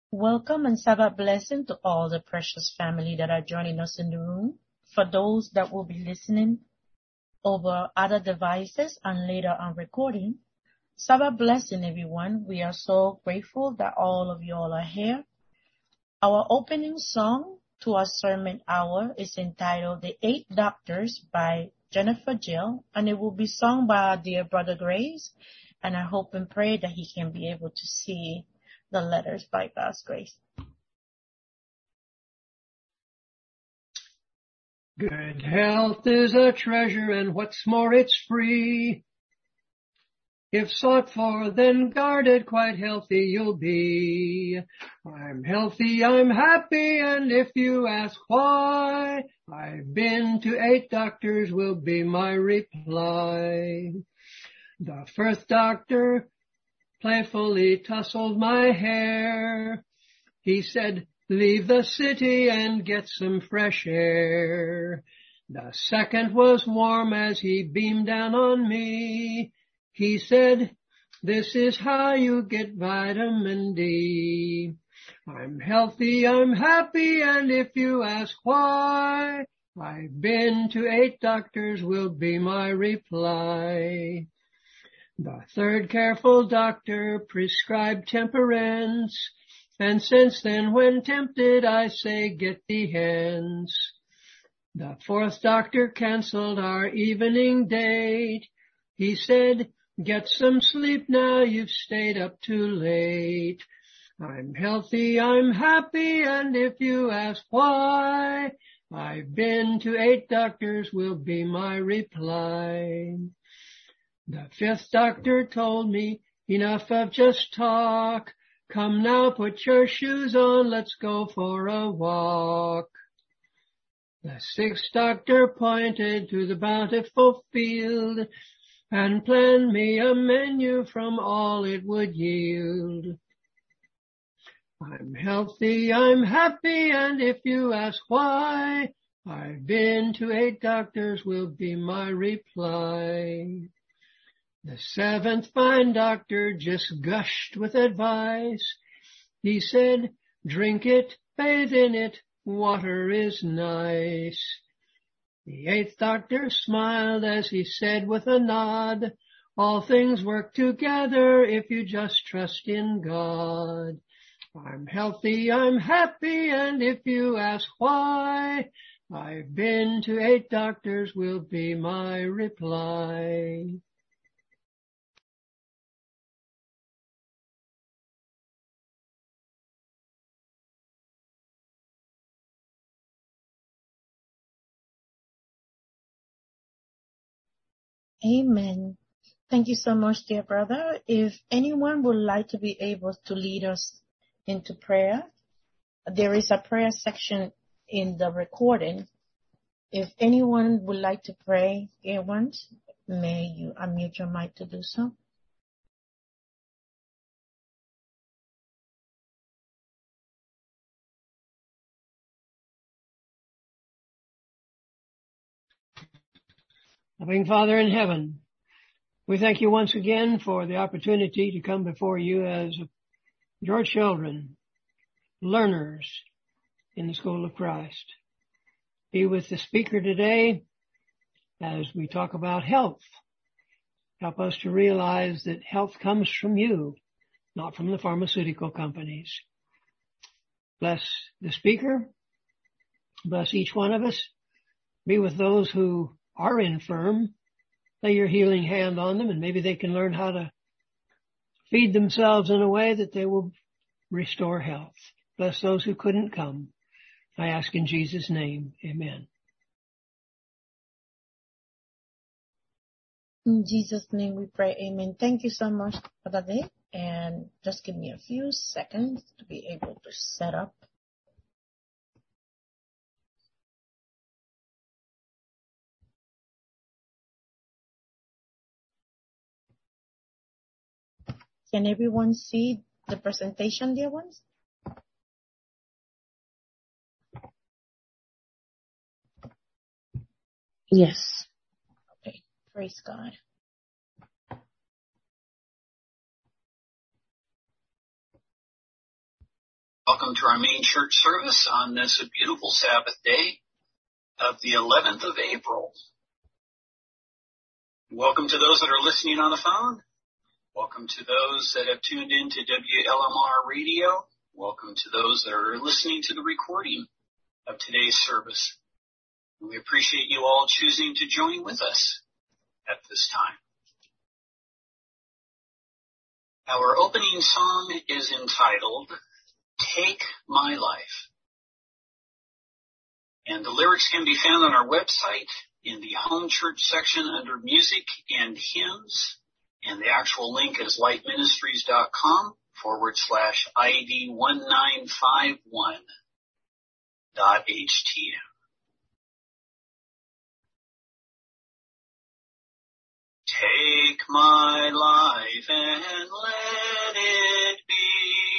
Welcome and Sabbath blessing to all the precious family that are joining us in the room. For those that will be listening over other devices and later on recording, Sabbath blessing everyone. We are so grateful that all of you all are here. Our opening song to our sermon hour is entitled The Eight Doctors by Jennifer Jill, and it will be sung by our dear brother Grace, and I hope and pray that he can be able to see the letters by God's grace. Good health is a treasure, and what's more, it's free. If sought for, then guarded, quite healthy you'll be. I'm healthy, I'm happy, and if you ask why, I've been to 8 doctors will be my reply. The first doctor playfully tousled my hair. He said, leave the city and get some fresh air. The second was warm as he beamed down on me. He said, this is how you get vitamin D. I'm healthy, I'm happy, and if you ask why, I've been to 8 doctors will be my reply. The third careful doctor prescribed temperance, and since then when tempted I say get thee hence. The fourth doctor canceled our evening date. He said, get some sleep now, you've stayed up too late. I'm healthy, I'm happy, and if you ask why, I've been to 8 doctors will be my reply. The fifth doctor told me, enough of just talk. Come now, put your shoes on, let's go for a walk. The sixth doctor pointed to the bountiful field and planned me a menu from all it would yield. I'm healthy, I'm happy, and if you ask why, I've been to 8 doctors will be my reply. The seventh fine doctor just gushed with advice. He said, drink it, bathe in it, water is nice. The eighth doctor smiled as he said with a nod, all things work together if you just trust in God. I'm healthy, I'm happy, and if you ask why, I've been to 8 doctors will be my reply. Amen. Thank you so much, dear brother. If anyone would like to be able to lead us into prayer, there is a prayer section in the recording. If anyone would like to pray, dear ones, may you unmute your mic to do so. Loving Father in heaven, we thank you once again for the opportunity to come before you as your children, learners in the school of Christ. Be with the speaker today as we talk about health. Help us to realize that health comes from you, not from the pharmaceutical companies. Bless the speaker. Bless each one of us. Be with those who are infirm. Lay your healing hand on them, and maybe they can learn how to feed themselves in a way that they will restore health. Bless those who couldn't come. I ask in Jesus' name, amen. In Jesus' name we pray, amen. Thank you so much for the day, and just give me a few seconds to be able to set up. Can everyone see the presentation, dear ones? Yes. Okay. Praise God. Welcome to our main church service on this beautiful Sabbath day of the 11th of April. Welcome to those that are listening on the phone. Welcome to those that have tuned in to WLMR radio. Welcome to those that are listening to the recording of today's service. We appreciate you all choosing to join with us at this time. Our opening song is entitled, Take My Life. And the lyrics can be found on our website in the home church section under music and hymns. And the actual link is lightministries.com/ID1951.htm. Take my life and let it be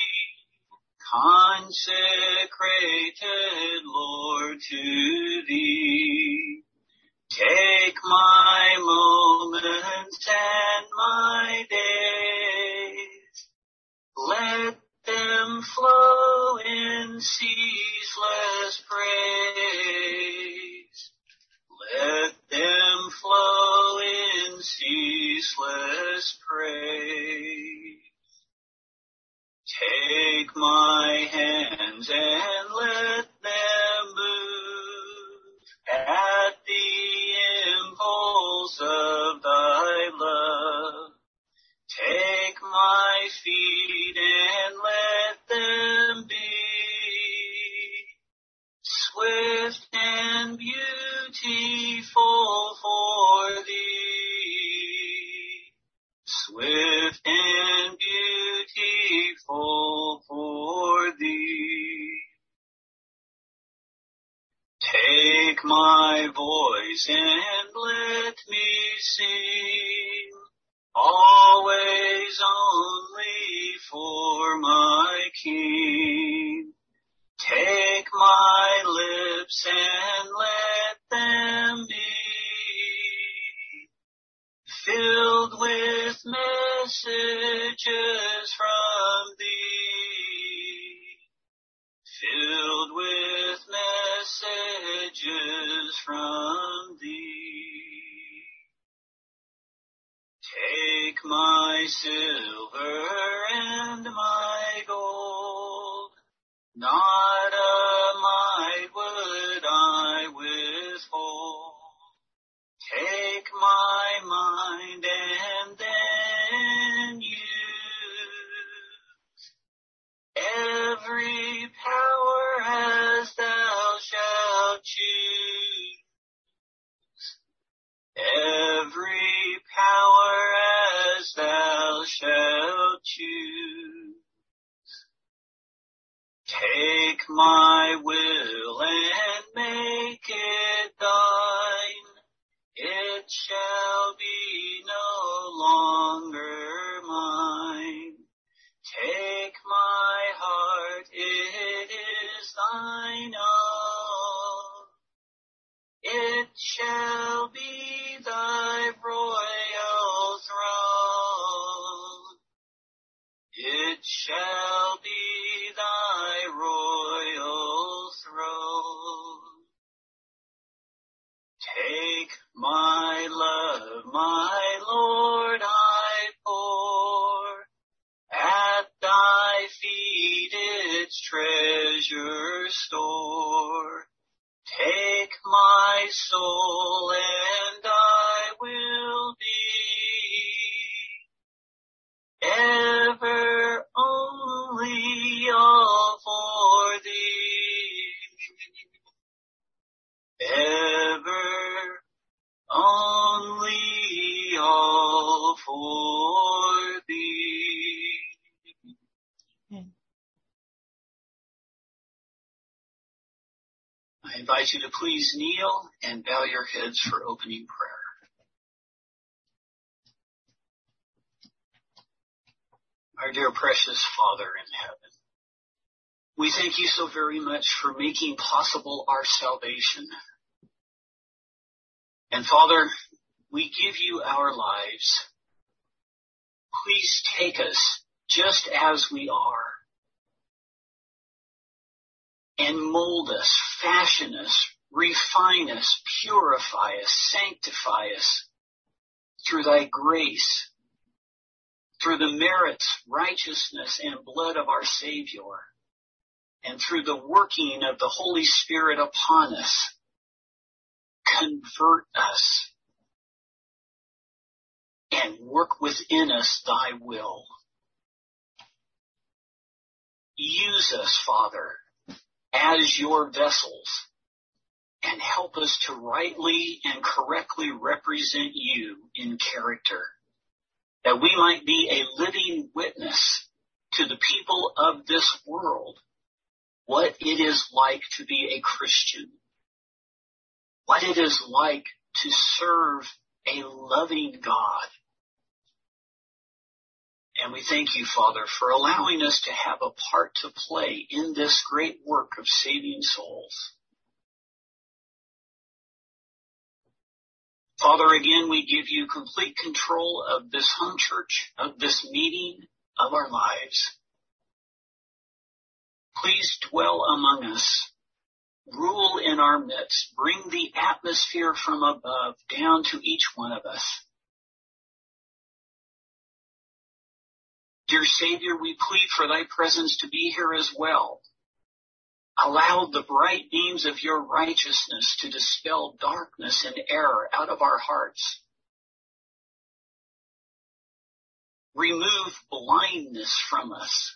consecrated, Lord, to Thee. Take my moments and my days. Let them flow in ceaseless praise. Let them flow in ceaseless praise. Take my hands and let them move at the impulse of Thy love. Take my feet and let them be swift and beautiful for Thee, swift and beautiful for Thee. Take my voice and let me sing, always only for my King. Take my lips and let them be filled with messages from Thee, filled with messages from Thee. Take my silver and my gold, not a mite would I withhold. Take my mind and then use every power as Thou shalt choose. Every power as Thou shalt choose. Take my will and make it Thine. It shall be no longer mine. Take my heart, it is Thine own. It shall be Thy royal throne. It shall be Thy royal throne. Take my love, my Lord, I pour at Thy feet its treasure store. Take my soul and I will be ever only all for Thee. Ever only all for Thee. I invite you to please kneel and bow your heads for opening prayer. Our dear precious Father in heaven, we thank You so very much for making possible our salvation. And Father, we give You our lives. Please take us just as we are. and mold us, fashion us, refine us, purify us, sanctify us through thy grace, through the merits, righteousness, and blood of our Savior, and through the working of the Holy Spirit upon us. Convert us and work within us thy will. Use us, Father, as your vessels, and help us to rightly and correctly represent you in character, that we might be a living witness to the people of this world what it is like to be a Christian, what it is like to serve a loving God. And we thank you, Father, for allowing us to have a part to play in this great work of saving souls. Father, again, we give you complete control of this home church, of this meeting, of our lives. Please dwell among us. Rule in our midst. Bring the atmosphere from above down to each one of us. Dear Savior, we plead for thy presence to be here as well. Allow the bright beams of your righteousness to dispel darkness and error out of our hearts. Remove blindness from us.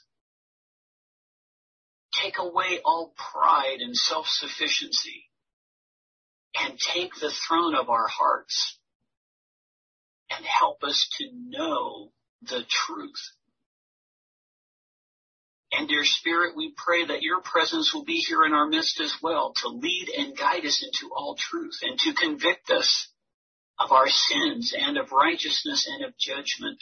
Take away all pride and self-sufficiency, and take the throne of our hearts and help us to know the truth. And dear Spirit, we pray that your presence will be here in our midst as well, to lead and guide us into all truth and to convict us of our sins and of righteousness and of judgment.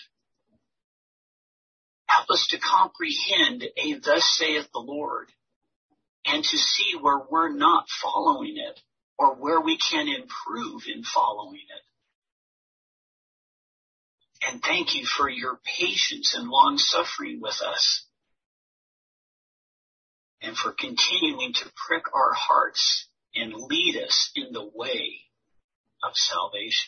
Help us to comprehend a thus saith the Lord, and to see where we're not following it or where we can improve in following it. And thank you for your patience and long suffering with us, and for continuing to prick our hearts and lead us in the way of salvation.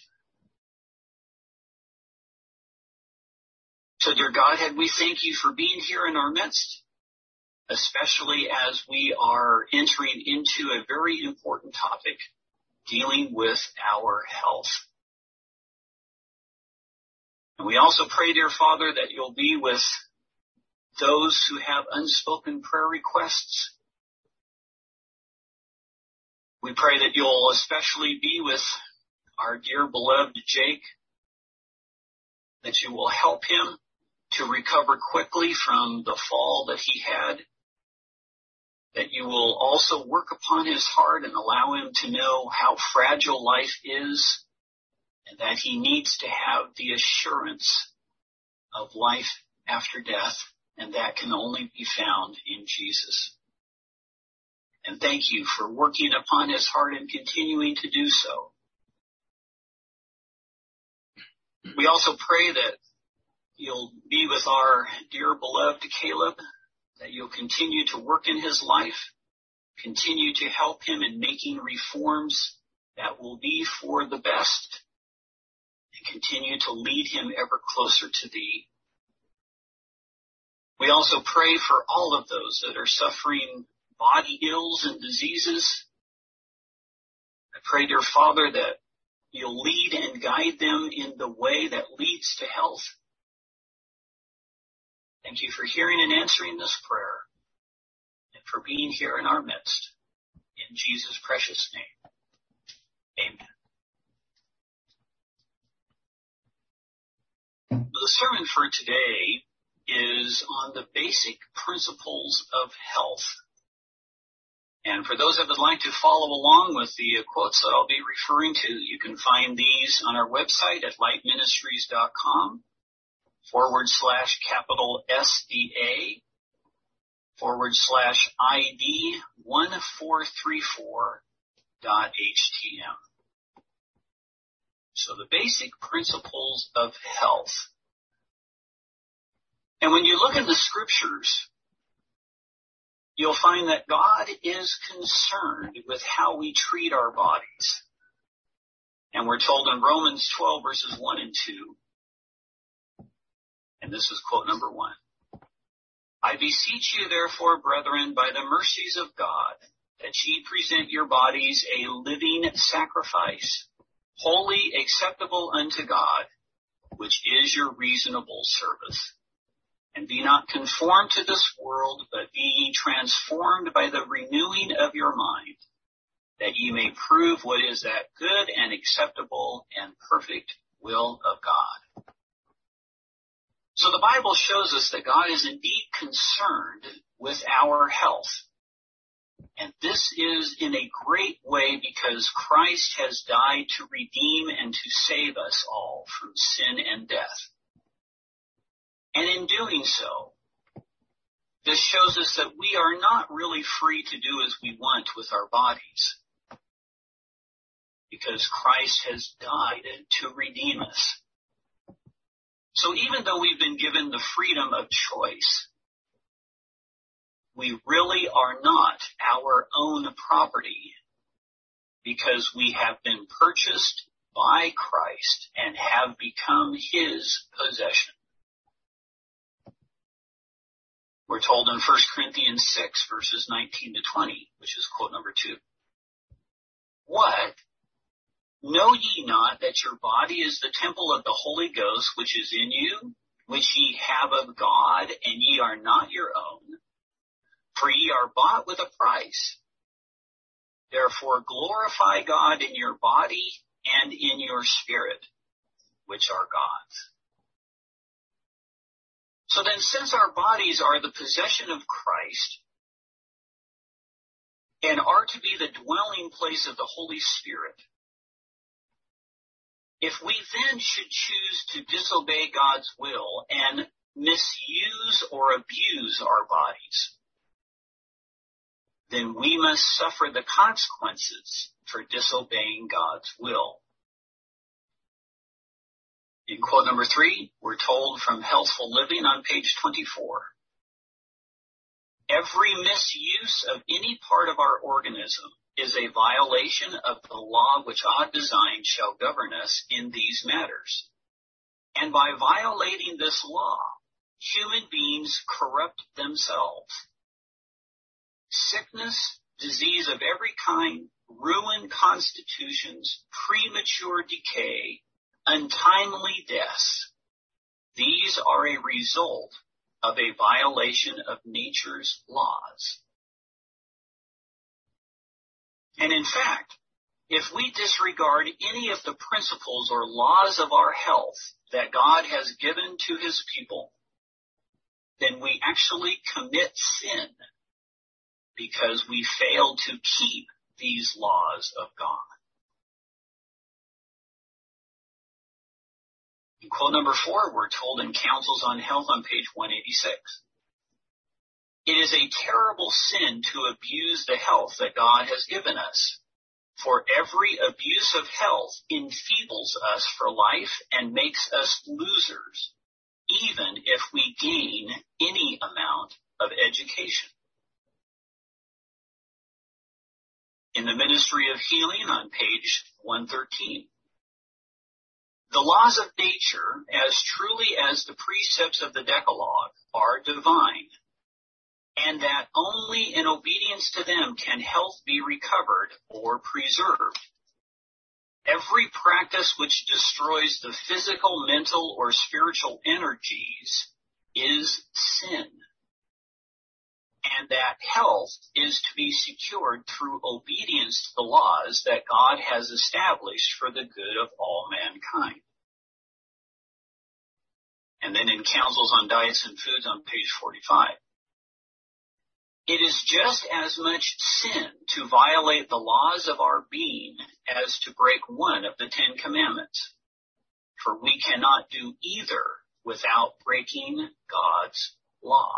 So, dear Godhead, we thank you for being here in our midst, especially as we are entering into a very important topic, dealing with our health. And we also pray, dear Father, that you'll be with those who have unspoken prayer requests. We pray that you'll especially be with our dear beloved Jake, that you will help him to recover quickly from the fall that he had, that you will also work upon his heart and allow him to know how fragile life is, and that he needs to have the assurance of life after death, and that can only be found in Jesus. And thank you for working upon his heart and continuing to do so. We also pray that you'll be with our dear beloved Caleb, that you'll continue to work in his life, continue to help him in making reforms that will be for the best, and continue to lead him ever closer to thee. We also pray for all of those that are suffering body ills and diseases. I pray, dear Father, that you'll lead and guide them in the way that leads to health. Thank you for hearing and answering this prayer, and for being here in our midst. In Jesus' precious name, amen. The sermon for today is on the basic principles of health. And for those that would like to follow along with the quotes that I'll be referring to, you can find these on our website at lightministries.com/SDA/ID 1434.htm. So the basic principles of health. And when you look at the scriptures, you'll find that God is concerned with how we treat our bodies. And we're told in Romans 12, verses 1 and 2, and this is quote number 1. I beseech you, therefore, brethren, by the mercies of God, that ye present your bodies a living sacrifice, wholly acceptable unto God, which is your reasonable service. And be not conformed to this world, but be ye transformed by the renewing of your mind, that ye may prove what is that good and acceptable and perfect will of God. So the Bible shows us that God is indeed concerned with our health. And this is in a great way because Christ has died to redeem and to save us all from sin and death. And in doing so, this shows us that we are not really free to do as we want with our bodies, because Christ has died to redeem us. So even though we've been given the freedom of choice, we really are not our own property, because we have been purchased by Christ and have become his possession. We're told in 1 Corinthians 6, verses 19 to 20, which is quote number 2. What? Know ye not that your body is the temple of the Holy Ghost, which is in you, which ye have of God, and ye are not your own? For ye are bought with a price. Therefore glorify God in your body and in your spirit, which are God's. So then, since our bodies are the possession of Christ and are to be the dwelling place of the Holy Spirit, if we then should choose to disobey God's will and misuse or abuse our bodies, then we must suffer the consequences for disobeying God's will. In quote number 3, we're told from Healthful Living on page 24, every misuse of any part of our organism is a violation of the law which God designed shall govern us in these matters. And by violating this law, human beings corrupt themselves. Sickness, disease of every kind, ruined constitutions, premature decay, untimely deaths, these are a result of a violation of nature's laws. And in fact, if we disregard any of the principles or laws of our health that God has given to his people, then we actually commit sin because we fail to keep these laws of God. In quote number 4, we're told in Counsels on Health on page 186. It is a terrible sin to abuse the health that God has given us, for every abuse of health enfeebles us for life and makes us losers, even if we gain any amount of education. In the Ministry of Healing on page 113, the laws of nature, as truly as the precepts of the Decalogue, are divine, and that only in obedience to them can health be recovered or preserved. Every practice which destroys the physical, mental, or spiritual energies is sin, and that health is to be secured through obedience to the laws that God has established for the good of all mankind. And then in Counsels on Diets and Foods on page 45, it is just as much sin to violate the laws of our being as to break one of the 10 Commandments, for we cannot do either without breaking God's law.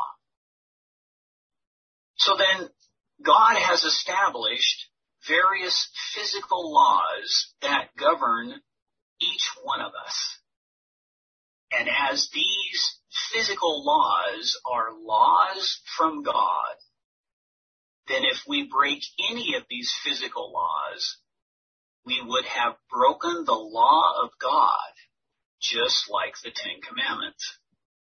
So then, God has established various physical laws that govern each one of us. And as these physical laws are laws from God, then if we break any of these physical laws, we would have broken the law of God, just like the Ten Commandments.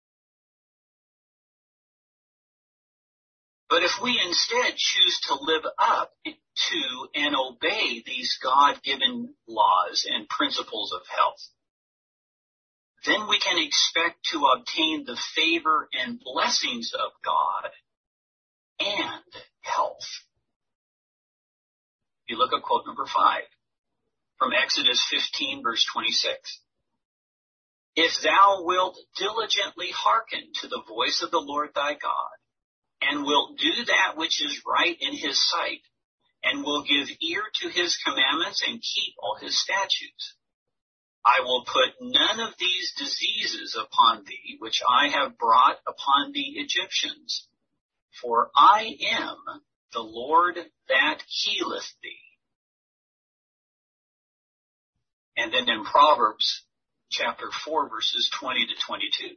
But if we instead choose to live up to and obey these God-given laws and principles of health, then we can expect to obtain the favor and blessings of God and health. You look at quote number 5 from Exodus 15, verse 26. If thou wilt diligently hearken to the voice of the Lord thy God, and wilt do that which is right in his sight, and will give ear to his commandments and keep all his statutes, I will put none of these diseases upon thee, which I have brought upon the Egyptians, for I am the Lord that healeth thee. And then in Proverbs chapter 4, verses 20 to 22.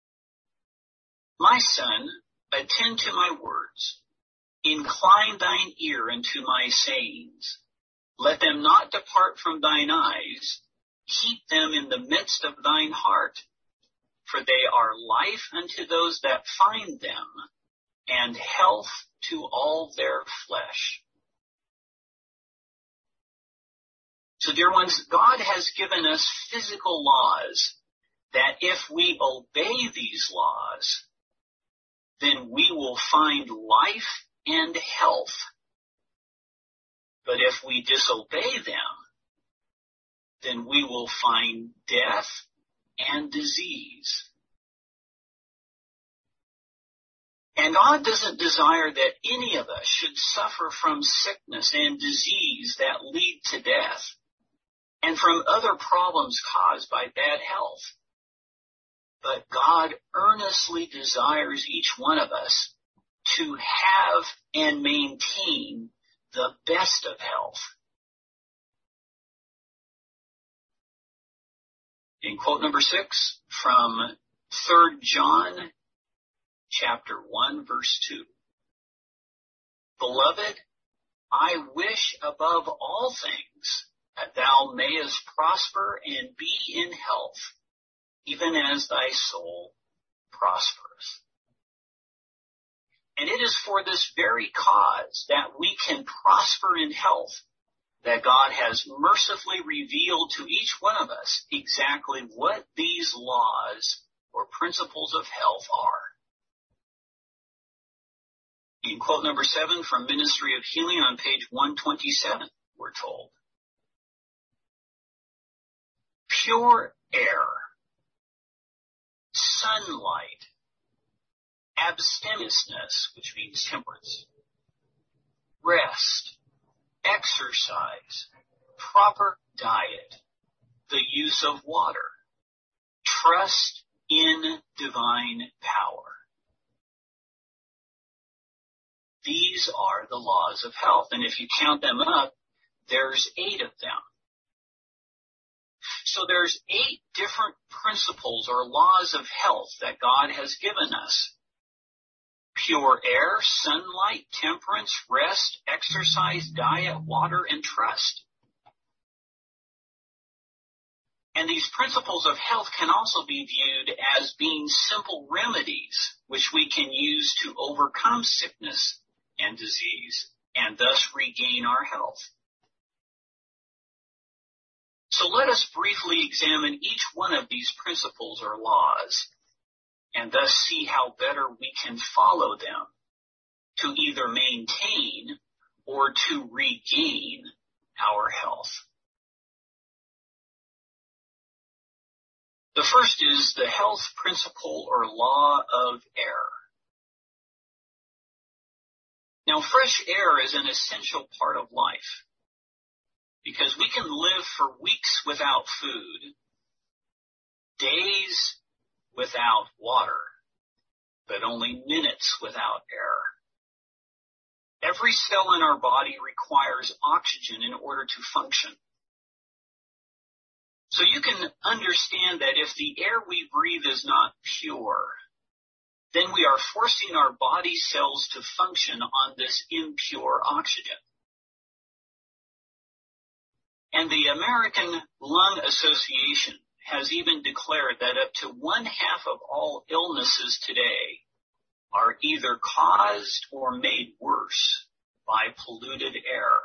My son, attend to my words. Incline thine ear unto my sayings. Let them not depart from thine eyes. Keep them in the midst of thine heart. For they are life unto those that find them, and health to all their flesh. So, dear ones, God has given us physical laws that if we obey these laws, then we will find life and health. But if we disobey them, then we will find death and disease. And God doesn't desire that any of us should suffer from sickness and disease that lead to death, and from other problems caused by bad health. But God earnestly desires each one of us to have and maintain the best of health. In quote number 6 from 3 John chapter 1, verse 2. Beloved, I wish above all things that thou mayest prosper and be in health, even as thy soul prospereth. And it is for this very cause that we can prosper in health that God has mercifully revealed to each one of us exactly what these laws or principles of health are. In quote number 7 from Ministry of Healing on page 127, we're told, pure air, sunlight, abstemiousness, which means temperance, rest, exercise, proper diet, the use of water, trust in divine power. These are the laws of health, and if you count them up, there's 8 of them. So there's 8 different principles or laws of health that God has given us. Pure air, sunlight, temperance, rest, exercise, diet, water, and trust. And these principles of health can also be viewed as being simple remedies which we can use to overcome sickness and disease and thus regain our health. So let us briefly examine each one of these principles or laws and thus see how better we can follow them to either maintain or to regain our health. The first is the health principle or law of air. Now, fresh air is an essential part of life because we can live for weeks without food, days without water, but only minutes without air. Every cell in our body requires oxygen in order to function. So you can understand that if the air we breathe is not pure, then we are forcing our body cells to function on this impure oxygen. And the American Lung Association has even declared that up to 1/2 of all illnesses today are either caused or made worse by polluted air.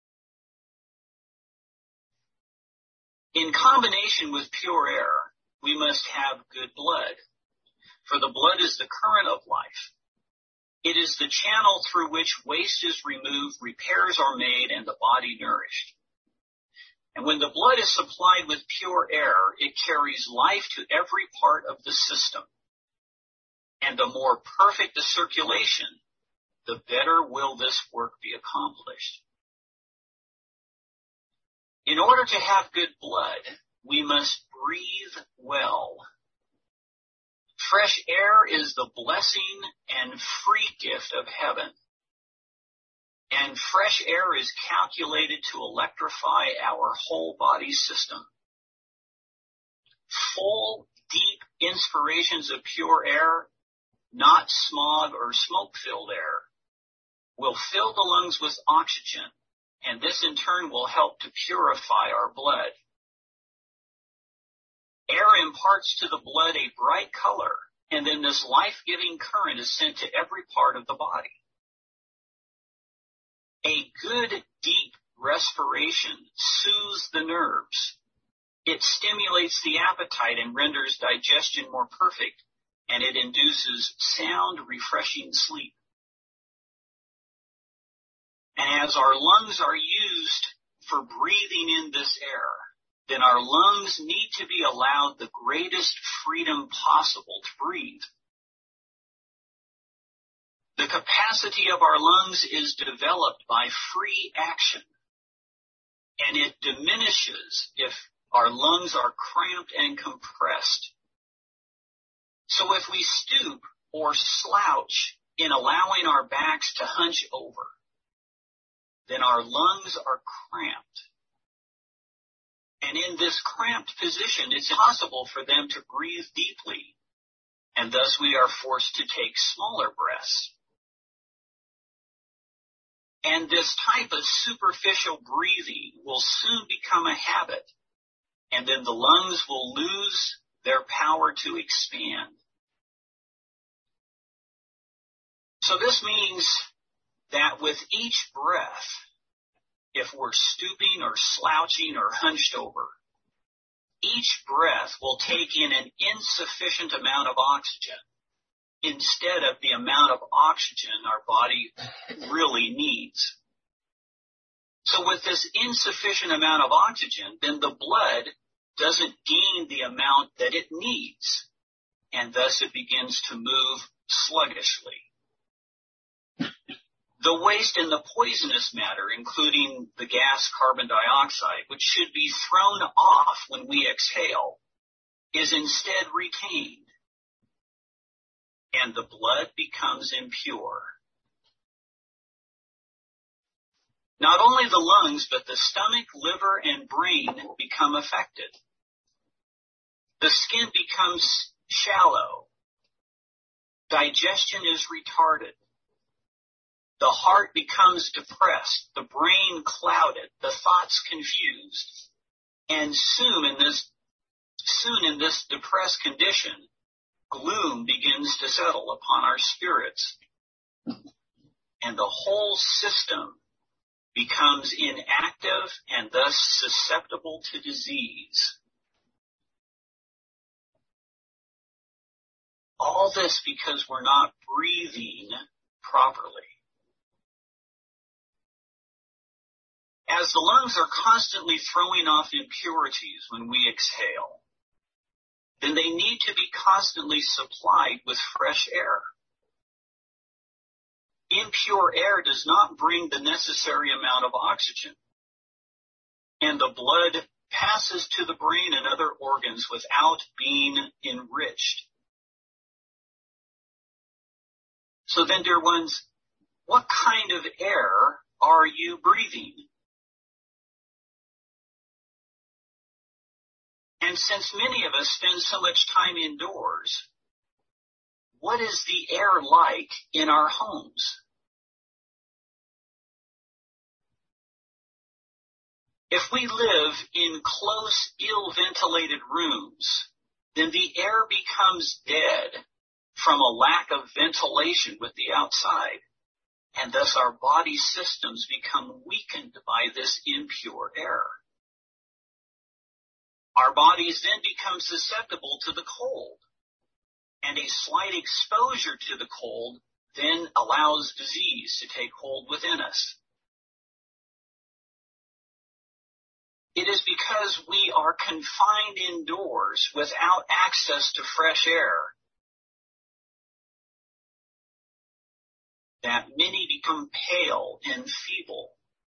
In combination with pure air, we must have good blood, for the blood is the current of life. It is the channel through which waste is removed, repairs are made, and the body nourished. And when the blood is supplied with pure air, it carries life to every part of the system. And the more perfect the circulation, the better will this work be accomplished. In order to have good blood, we must breathe well. Fresh air is the blessing and free gift of heaven. And fresh air is calculated to electrify our whole body system. Full, deep inspirations of pure air, not smog or smoke-filled air, will fill the lungs with oxygen, and this in turn will help to purify our blood. Air imparts to the blood a bright color, and then this life-giving current is sent to every part of the body. A good, deep respiration soothes the nerves. It stimulates the appetite and renders digestion more perfect, and it induces sound, refreshing sleep. And as our lungs are used for breathing in this air, then our lungs need to be allowed the greatest freedom possible to breathe. The capacity of our lungs is developed by free action, and it diminishes if our lungs are cramped and compressed. So if we stoop or slouch in allowing our backs to hunch over, then our lungs are cramped. And in this cramped position, it's impossible for them to breathe deeply, and thus we are forced to take smaller breaths. And this type of superficial breathing will soon become a habit, and then the lungs will lose their power to expand. So this means that with each breath, if we're stooping or slouching or hunched over, each breath will take in an insufficient amount of oxygen instead of the amount of oxygen our body really needs. So with this insufficient amount of oxygen, then the blood doesn't gain the amount that it needs, and thus it begins to move sluggishly. The waste and the poisonous matter, including the gas carbon dioxide, which should be thrown off when we exhale, is instead retained, and the blood becomes impure. Not only the lungs, but the stomach, liver, and brain become affected. The skin becomes shallow. Digestion is retarded. The heart becomes depressed, the brain clouded, the thoughts confused. And soon in this depressed condition, gloom begins to settle upon our spirits. And the whole system becomes inactive and thus susceptible to disease. All this because we're not breathing properly. As the lungs are constantly throwing off impurities when we exhale, then they need to be constantly supplied with fresh air. Impure air does not bring the necessary amount of oxygen, and the blood passes to the brain and other organs without being enriched. So then, dear ones, what kind of air are you breathing? And since many of us spend so much time indoors, what is the air like in our homes? If we live in close, ill-ventilated rooms, then the air becomes dead from a lack of ventilation with the outside, and thus our body systems become weakened by this impure air. Our bodies then become susceptible to the cold, and a slight exposure to the cold then allows disease to take hold within us. It is because we are confined indoors without access to fresh air that many become pale and feeble.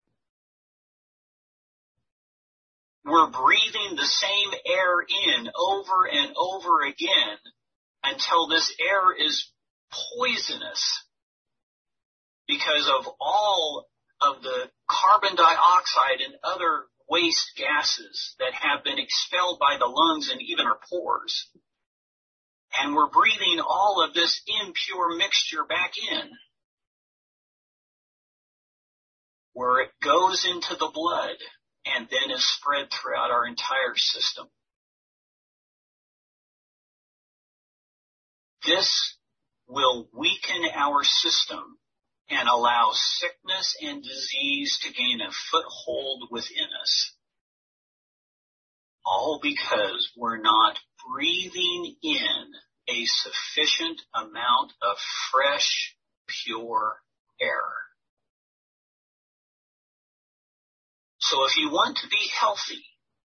We're breathing the same air in over and over again until this air is poisonous because of all of the carbon dioxide and other waste gases that have been expelled by the lungs and even our pores. And we're breathing all of this impure mixture back in, where it goes into the blood and then is spread throughout our entire system. This will weaken our system and allow sickness and disease to gain a foothold within us. All because we're not breathing in a sufficient amount of fresh, pure air. So if you want to be healthy,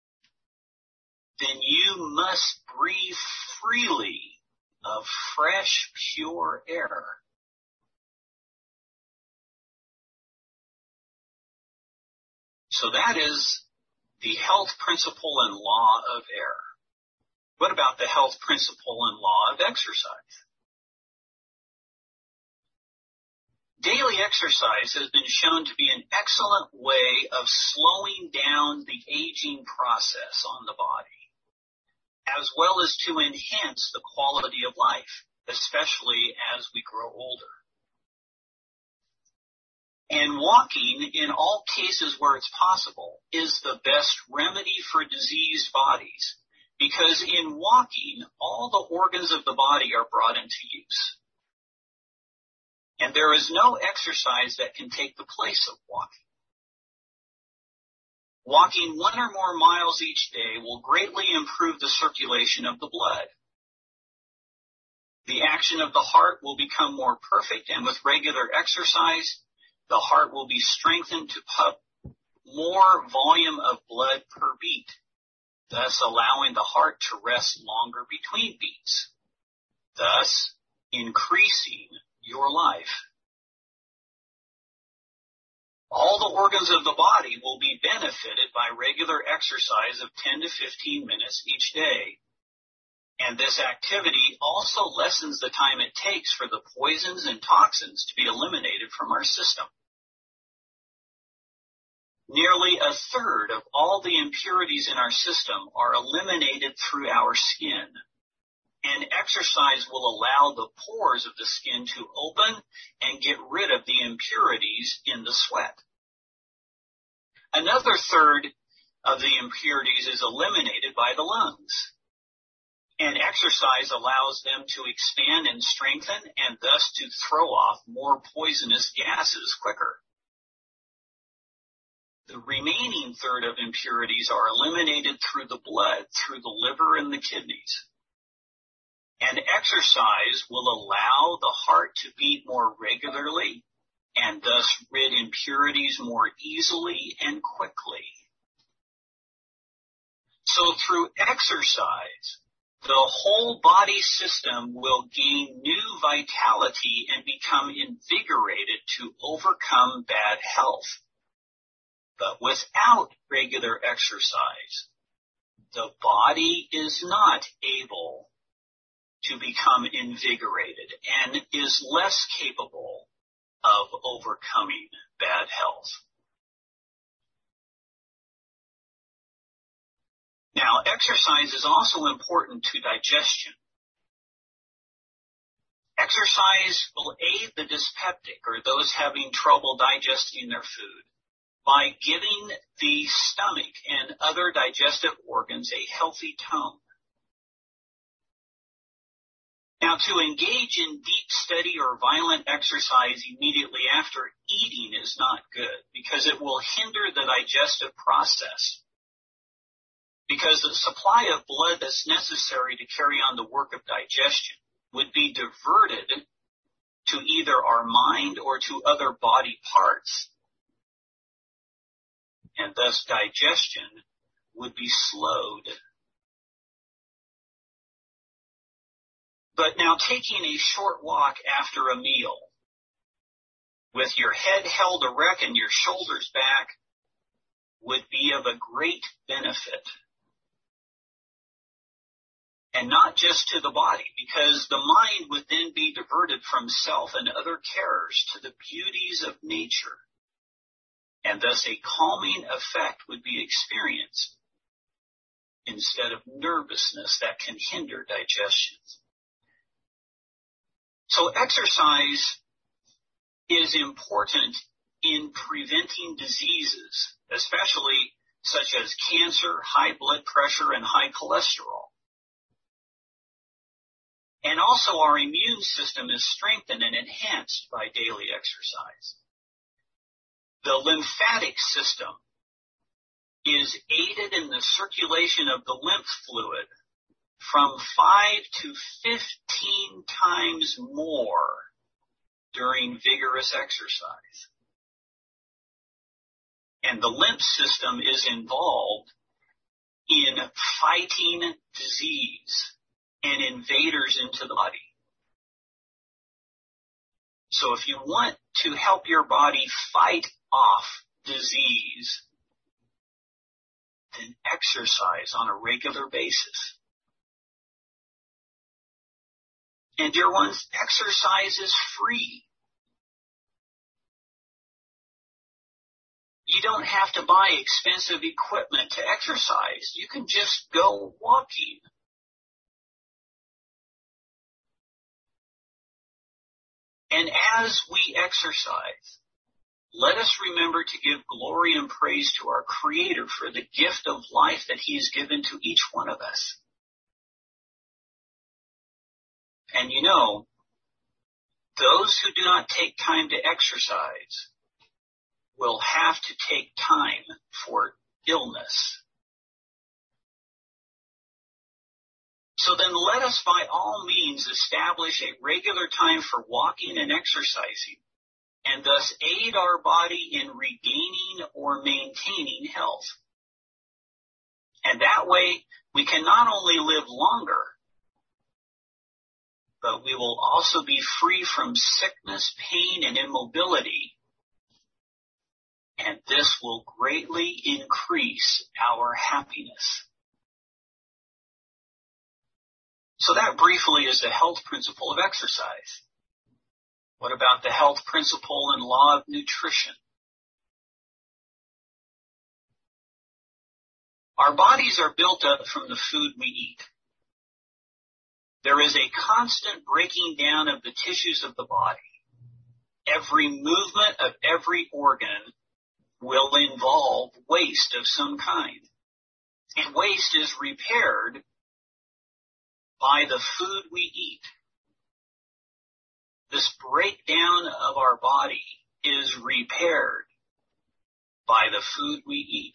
then you must breathe freely of fresh, pure air. So that is the health principle and law of air. What about the health principle and law of exercise? Daily exercise has been shown to be an excellent way of slowing down the aging process on the body, as well as to enhance the quality of life, especially as we grow older. And walking, in all cases where it's possible, is the best remedy for diseased bodies, because in walking, all the organs of the body are brought into use. And there is no exercise that can take the place of walking. Walking 1 or more miles each day will greatly improve the circulation of the blood. The action of the heart will become more perfect, and with regular exercise, the heart will be strengthened to pump more volume of blood per beat, thus allowing the heart to rest longer between beats, thus increasing your life. All the organs of the body will be benefited by regular exercise of 10 to 15 minutes each day. And this activity also lessens the time it takes for the poisons and toxins to be eliminated from our system. Nearly a third of all the impurities in our system are eliminated through our skin. And exercise will allow the pores of the skin to open and get rid of the impurities in the sweat. Another third of the impurities is eliminated by the lungs. And exercise allows them to expand and strengthen and thus to throw off more poisonous gases quicker. The remaining third of impurities are eliminated through the blood, through the liver and the kidneys. And exercise will allow the heart to beat more regularly and thus rid impurities more easily and quickly. So through exercise, the whole body system will gain new vitality and become invigorated to overcome bad health. But without regular exercise, the body is not able to become invigorated and is less capable of overcoming bad health. Now, exercise is also important to digestion. Exercise will aid the dyspeptic, or those having trouble digesting their food, by giving the stomach and other digestive organs a healthy tone. Now, to engage in deep study or violent exercise immediately after eating is not good, because it will hinder the digestive process. Because the supply of blood that's necessary to carry on the work of digestion would be diverted to either our mind or to other body parts. And thus digestion would be slowed. But now taking a short walk after a meal with your head held erect and your shoulders back would be of a great benefit. And not just to the body, because the mind would then be diverted from self and other cares to the beauties of nature. And thus a calming effect would be experienced instead of nervousness that can hinder digestion. So exercise is important in preventing diseases, especially such as cancer, high blood pressure, and high cholesterol. And also our immune system is strengthened and enhanced by daily exercise. The lymphatic system is aided in the circulation of the lymph fluid from 5 to 15 times more during vigorous exercise. And the lymph system is involved in fighting disease and invaders into the body. So if you want to help your body fight off disease, then exercise on a regular basis. And dear ones, exercise is free. You don't have to buy expensive equipment to exercise. You can just go walking. And as we exercise, let us remember to give glory and praise to our Creator for the gift of life that He has given to each one of us. And you know, those who do not take time to exercise will have to take time for illness. So then let us by all means establish a regular time for walking and exercising, and thus aid our body in regaining or maintaining health. And that way we can not only live longer, but we will also be free from sickness, pain, and immobility. And this will greatly increase our happiness. So that briefly is the health principle of exercise. What about the health principle and law of nutrition? Our bodies are built up from the food we eat. There is a constant breaking down of the tissues of the body. Every movement of every organ will involve waste of some kind. And waste is repaired by the food we eat. This breakdown of our body is repaired by the food we eat.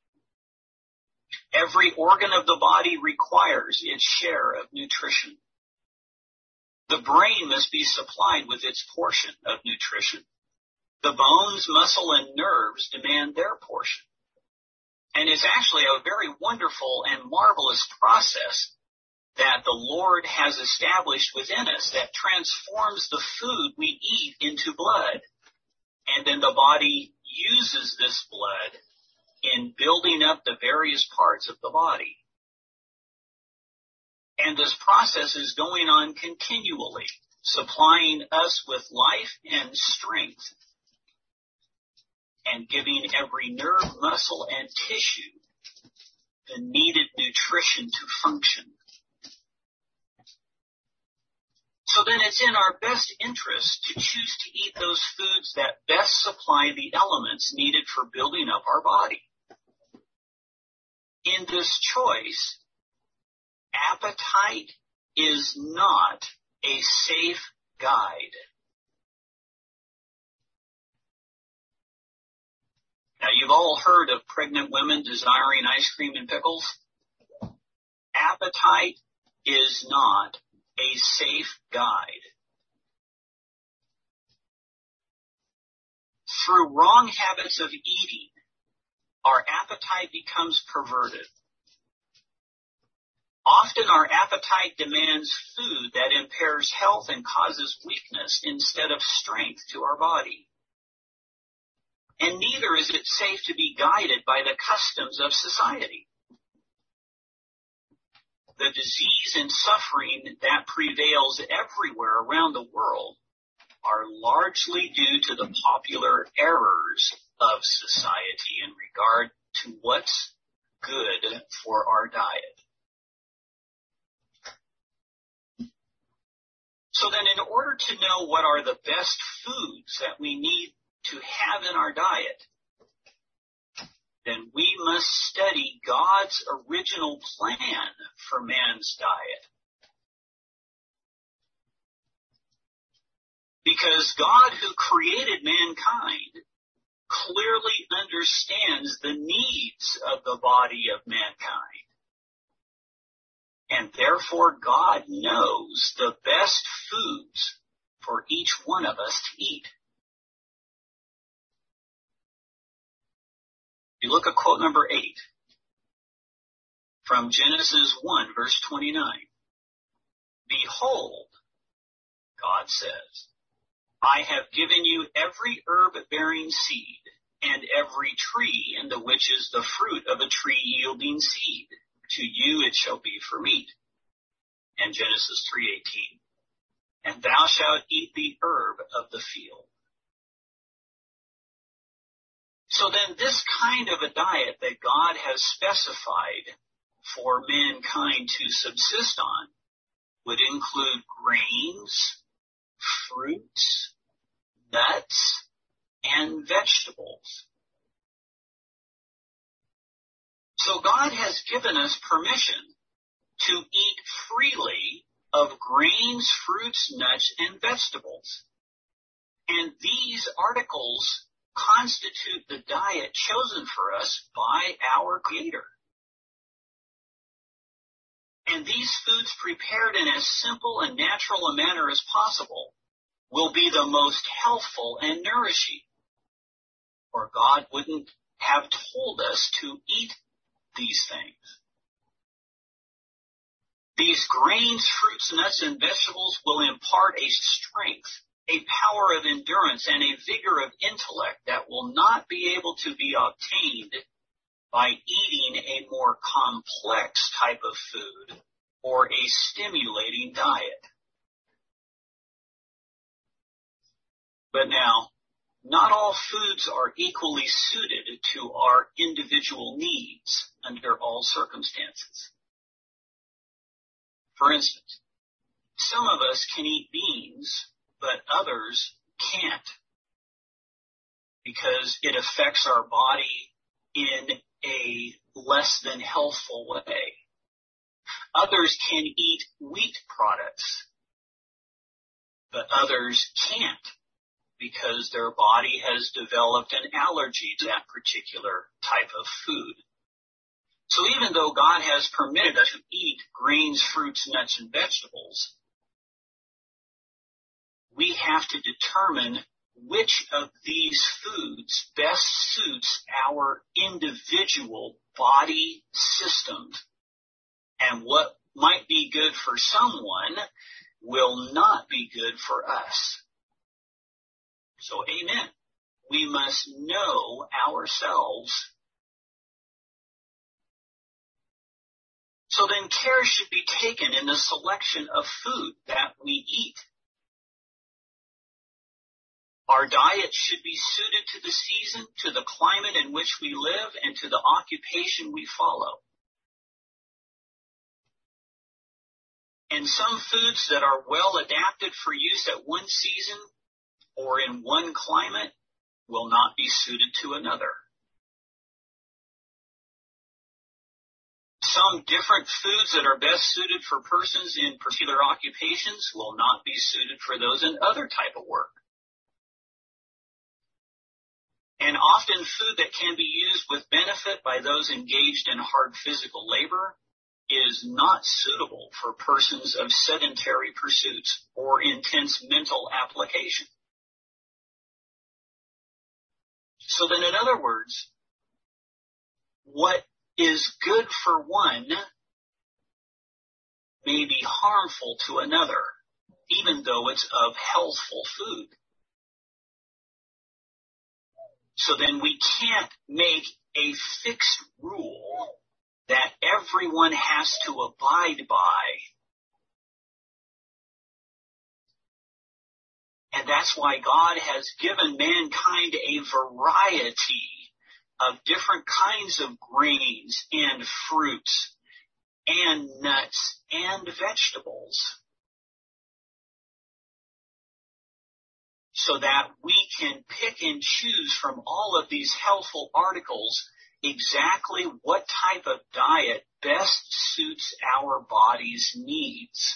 Every organ of the body requires its share of nutrition. The brain must be supplied with its portion of nutrition. The bones, muscle, and nerves demand their portion. And it's actually a very wonderful and marvelous process that the Lord has established within us that transforms the food we eat into blood. And then the body uses this blood in building up the various parts of the body. And this process is going on continually, supplying us with life and strength, and giving every nerve, muscle, and tissue the needed nutrition to function. So then it's in our best interest to choose to eat those foods that best supply the elements needed for building up our body. In this choice, appetite is not a safe guide. Now, you've all heard of pregnant women desiring ice cream and pickles. Appetite is not a safe guide. Through wrong habits of eating, our appetite becomes perverted. Often our appetite demands food that impairs health and causes weakness instead of strength to our body. And neither is it safe to be guided by the customs of society. The disease and suffering that prevails everywhere around the world are largely due to the popular errors of society in regard to what's good for our diet. So then in order to know what are the best foods that we need to have in our diet, then we must study God's original plan for man's diet. Because God, who created mankind, clearly understands the needs of the body of mankind. And therefore, God knows the best foods for each one of us to eat. You look at quote number 8 from Genesis 1, verse 29. Behold, God says, I have given you every herb-bearing seed and every tree in the which is the fruit of a tree yielding seed. To you it shall be for meat. And Genesis 3:18. And thou shalt eat the herb of the field. So then this kind of a diet that God has specified for mankind to subsist on would include grains, fruits, nuts, and vegetables. So God has given us permission to eat freely of grains, fruits, nuts, and vegetables. And these articles constitute the diet chosen for us by our Creator. And these foods prepared in as simple and natural a manner as possible will be the most healthful and nourishing. For God wouldn't have told us to eat these things. These grains, fruits, nuts, and vegetables will impart a strength, a power of endurance, and a vigor of intellect that will not be able to be obtained by eating a more complex type of food or a stimulating diet. But now, not all foods are equally suited to our individual needs under all circumstances. For instance, some of us can eat beans, but others can't, because it affects our body in a less than healthful way. Others can eat wheat products, but others can't, because their body has developed an allergy to that particular type of food. So even though God has permitted us to eat grains, fruits, nuts, and vegetables, we have to determine which of these foods best suits our individual body systems, and what might be good for someone will not be good for us. So, amen. We must know ourselves. So then care should be taken in the selection of food that we eat. Our diet should be suited to the season, to the climate in which we live, and to the occupation we follow. And some foods that are well adapted for use at one season or in one climate will not be suited to another. Some different foods that are best suited for persons in particular occupations will not be suited for those in other type of work. And often food that can be used with benefit by those engaged in hard physical labor is not suitable for persons of sedentary pursuits or intense mental application. So then, in other words, what is good for one may be harmful to another, even though it's of healthful food. So then we can't make a fixed rule that everyone has to abide by. And that's why God has given mankind a variety of different kinds of grains and fruits and nuts and vegetables, so that we can pick and choose from all of these healthful articles exactly what type of diet best suits our body's needs.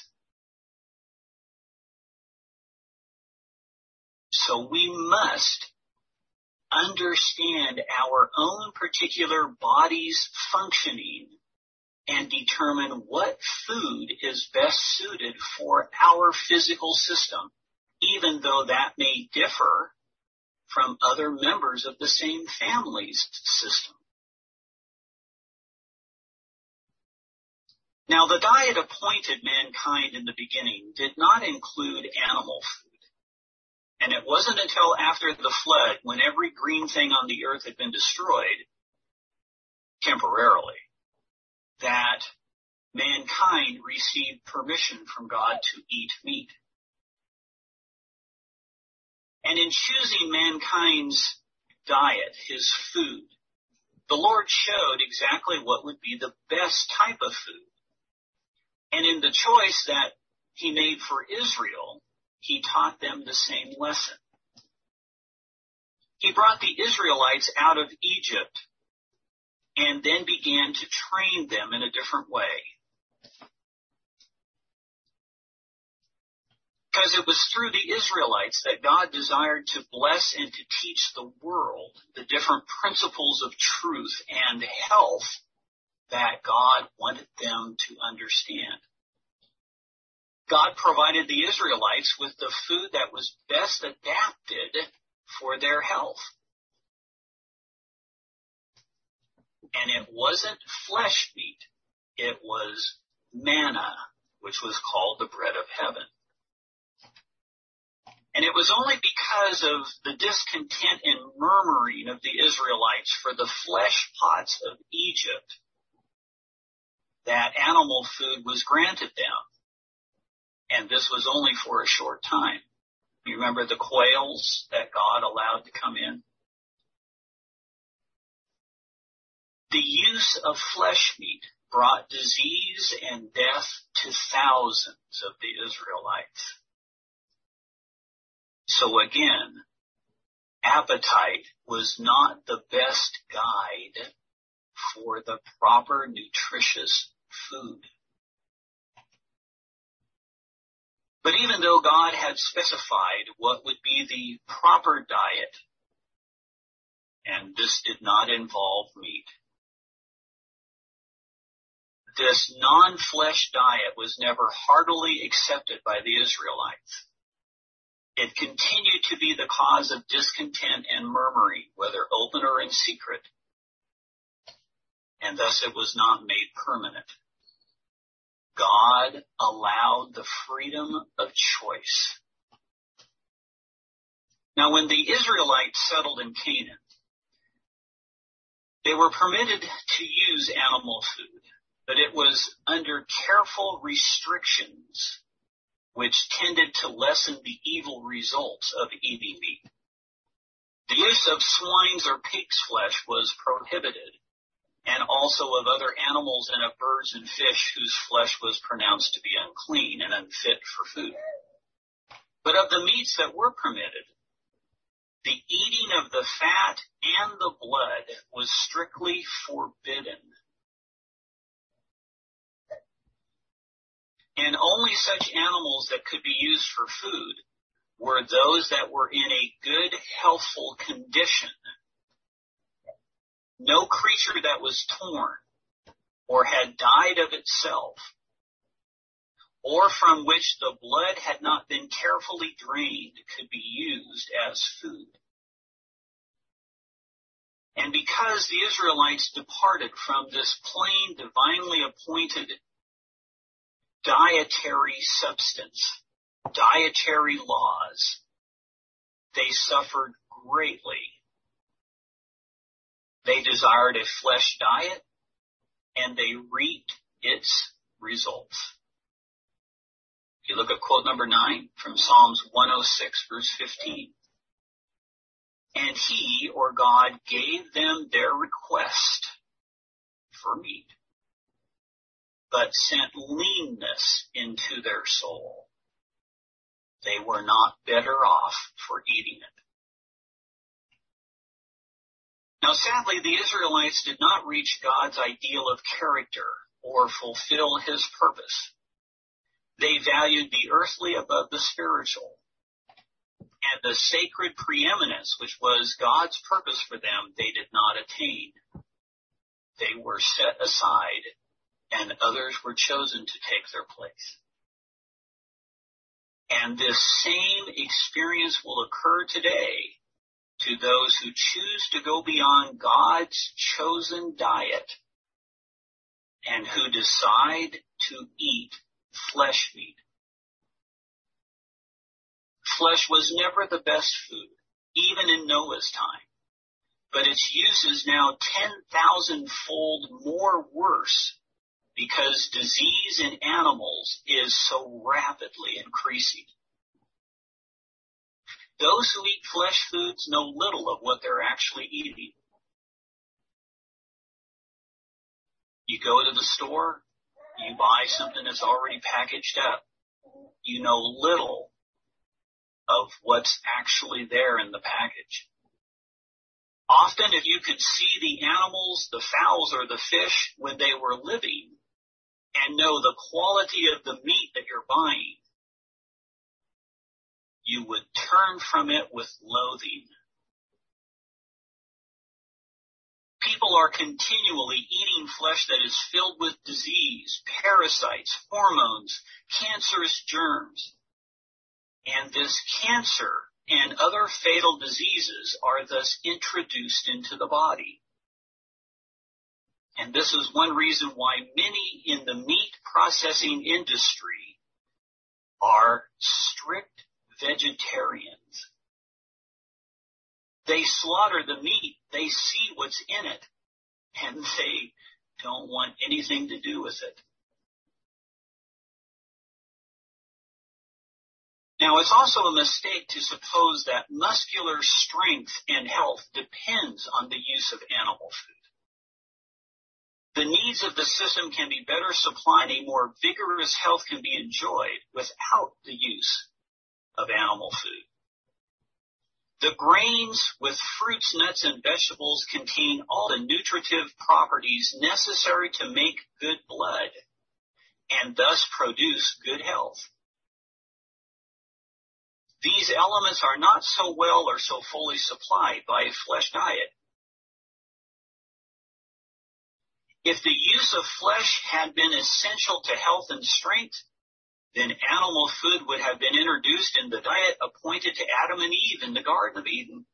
So we must understand our own particular body's functioning and determine what food is best suited for our physical system, even though that may differ from other members of the same family's system. Now, the diet appointed mankind in the beginning did not include animal food. And it wasn't until after the flood, when every green thing on the earth had been destroyed temporarily, that mankind received permission from God to eat meat. And in choosing mankind's diet, his food, the Lord showed exactly what would be the best type of food. And in the choice that he made for Israel, he taught them the same lesson. He brought the Israelites out of Egypt and then began to train them in a different way. Because it was through the Israelites that God desired to bless and to teach the world the different principles of truth and health that God wanted them to understand. God provided the Israelites with the food that was best adapted for their health. And it wasn't flesh meat. It was manna, which was called the bread of heaven. And it was only because of the discontent and murmuring of the Israelites for the flesh pots of Egypt that animal food was granted them. And this was only for a short time. You remember the quails that God allowed to come in? The use of flesh meat brought disease and death to thousands of the Israelites. So again, appetite was not the best guide for the proper nutritious food. But even though God had specified what would be the proper diet, and this did not involve meat, this non-flesh diet was never heartily accepted by the Israelites. It continued to be the cause of discontent and murmuring, whether open or in secret, and thus it was not made permanent. God allowed the freedom of choice. Now, when the Israelites settled in Canaan, they were permitted to use animal food, but it was under careful restrictions which tended to lessen the evil results of eating meat. The use of swine's or pig's flesh was prohibited, and also of other animals and of birds and fish whose flesh was pronounced to be unclean and unfit for food. But of the meats that were permitted, the eating of the fat and the blood was strictly forbidden. And only such animals that could be used for food were those that were in a good, healthful condition. No creature that was torn or had died of itself, or from which the blood had not been carefully drained, could be used as food. And because the Israelites departed from this plain, divinely appointed dietary substance, dietary laws, they suffered greatly. They desired a flesh diet, and they reaped its results. If you look at quote number 9 from Psalms 106, verse 15. And he, or God, gave them their request for meat, but sent leanness into their soul. They were not better off for eating it. Now, sadly, the Israelites did not reach God's ideal of character or fulfill his purpose. They valued the earthly above the spiritual, and the sacred preeminence, which was God's purpose for them, they did not attain. They were set aside, and others were chosen to take their place. And this same experience will occur today to those who choose to go beyond God's chosen diet and who decide to eat flesh meat. Flesh was never the best food, even in Noah's time, but its use is now 10,000-fold more worse because disease in animals is so rapidly increasing. Those who eat flesh foods know little of what they're actually eating. You go to the store, you buy something that's already packaged up. You know little of what's actually there in the package. Often, if you could see the animals, the fowls, or the fish when they were living and know the quality of the meat that you're buying, you would turn from it with loathing. People are continually eating flesh that is filled with disease, parasites, hormones, cancerous germs. And this cancer and other fatal diseases are thus introduced into the body. And this is one reason why many in the meat processing industry are strict vegetarians. They slaughter the meat, they see what's in it, and they don't want anything to do with it. Now, it's also a mistake to suppose that muscular strength and health depends on the use of animal food. The needs of the system can be better supplied, a more vigorous health can be enjoyed without the use of animal food. The grains with fruits, nuts, and vegetables contain all the nutritive properties necessary to make good blood and thus produce good health. These elements are not so well or so fully supplied by a flesh diet. If the use of flesh had been essential to health and strength, then animal food would have been introduced in the diet appointed to Adam and Eve in the Garden of Eden.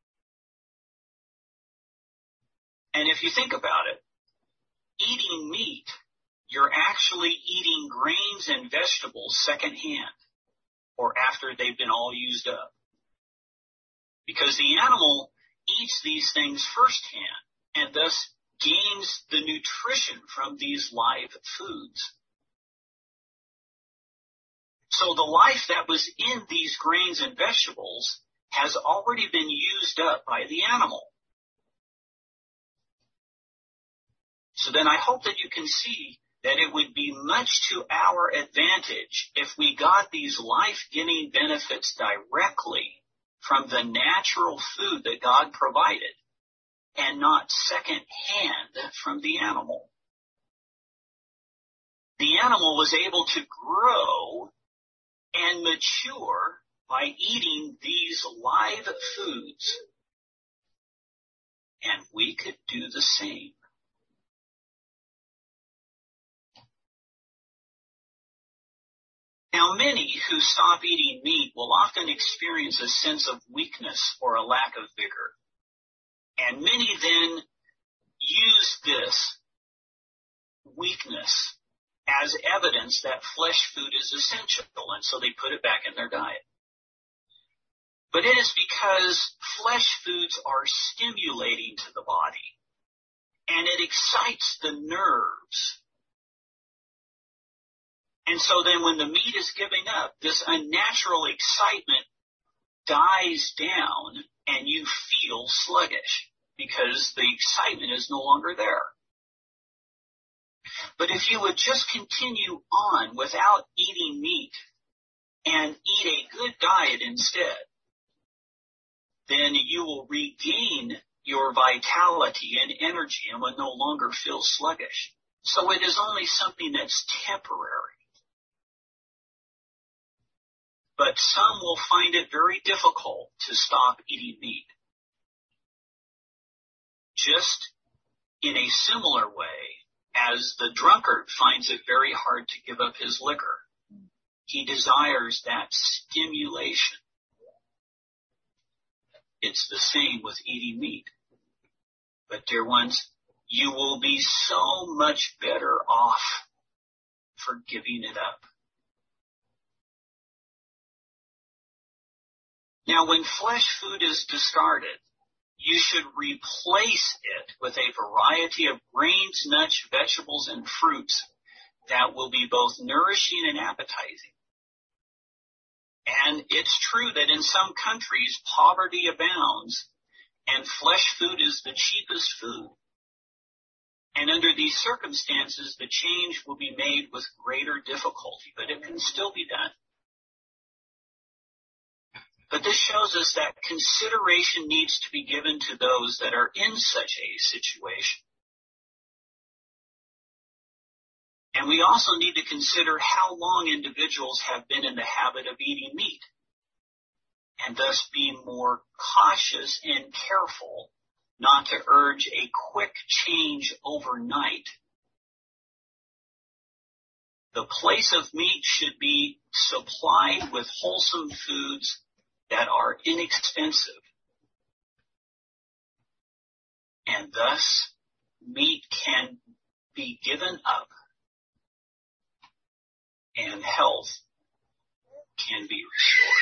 And if you think about it, eating meat, you're actually eating grains and vegetables secondhand, or after they've been all used up. Because the animal eats these things firsthand, and thus gains the nutrition from these live foods. So the life that was in these grains and vegetables has already been used up by the animal. So then I hope that you can see that it would be much to our advantage if we got these life-giving benefits directly from the natural food that God provided and not second-hand from the animal. The animal was able to grow and mature by eating these live foods, and we could do the same. Now, many who stop eating meat will often experience a sense of weakness or a lack of vigor. And many then use this weakness as evidence that flesh food is essential, and so they put it back in their diet. But it is because flesh foods are stimulating to the body, and it excites the nerves. And so then when the meat is giving up, this unnatural excitement dies down and you feel sluggish because the excitement is no longer there. But if you would just continue on without eating meat and eat a good diet instead, then you will regain your vitality and energy and will no longer feel sluggish. So it is only something that's temporary. But some will find it very difficult to stop eating meat. Just in a similar way as the drunkard finds it very hard to give up his liquor. He desires that stimulation. It's the same with eating meat. But dear ones, you will be so much better off for giving it up. Now, when flesh food is discarded, you should replace it with a variety of grains, nuts, vegetables, and fruits that will be both nourishing and appetizing. And it's true that in some countries, poverty abounds, and flesh food is the cheapest food. And under these circumstances, the change will be made with greater difficulty, but it can still be done. But this shows us that consideration needs to be given to those that are in such a situation. And we also need to consider how long individuals have been in the habit of eating meat, and thus be more cautious and careful not to urge a quick change overnight. The place of meat should be supplied with wholesome foods that are inexpensive. And thus, meat can be given up and health can be restored.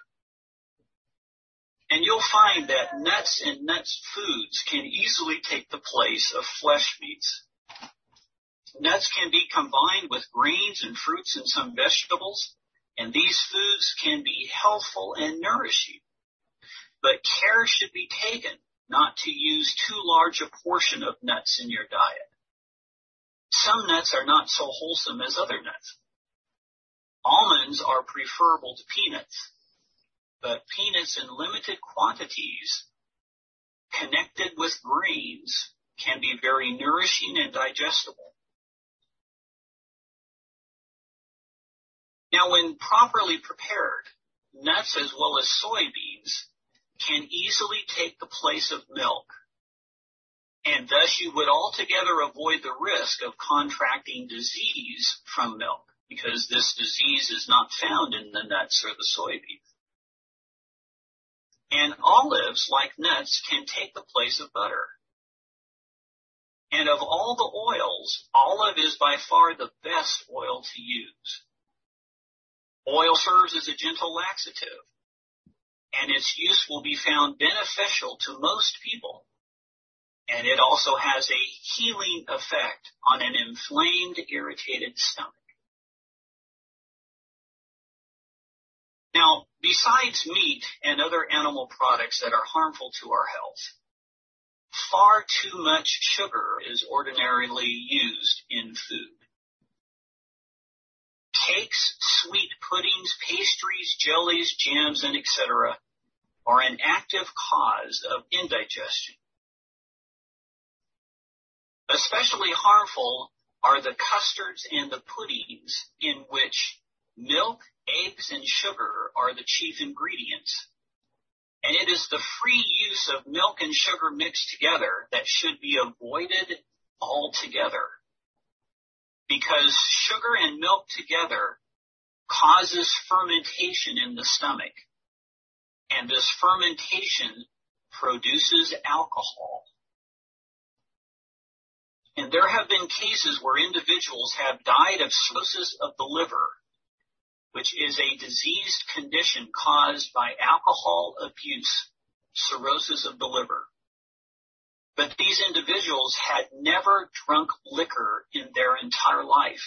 And you'll find that nuts and nuts foods can easily take the place of flesh meats. Nuts can be combined with grains and fruits and some vegetables, and these foods can be healthful and nourishing. But care should be taken not to use too large a portion of nuts in your diet. Some nuts are not so wholesome as other nuts. Almonds are preferable to peanuts, but peanuts in limited quantities connected with grains can be very nourishing and digestible. Now, when properly prepared, nuts as well as soybeans can easily take the place of milk, and thus you would altogether avoid the risk of contracting disease from milk, because this disease is not found in the nuts or the soybeans. And olives, like nuts, can take the place of butter. And of all the oils, olive is by far the best oil to use. Oil serves as a gentle laxative, and its use will be found beneficial to most people. And it also has a healing effect on an inflamed, irritated stomach. Now, besides meat and other animal products that are harmful to our health, far too much sugar is ordinarily used in food. Cakes, sweet puddings, pastries, jellies, jams, and etc. are an active cause of indigestion. Especially harmful are the custards and the puddings in which milk, eggs, and sugar are the chief ingredients. And it is the free use of milk and sugar mixed together that should be avoided altogether. Because sugar and milk together causes fermentation in the stomach. And this fermentation produces alcohol. And there have been cases where individuals have died of cirrhosis of the liver, which is a diseased condition caused by alcohol abuse, cirrhosis of the liver. But these individuals had never drunk liquor in their entire life.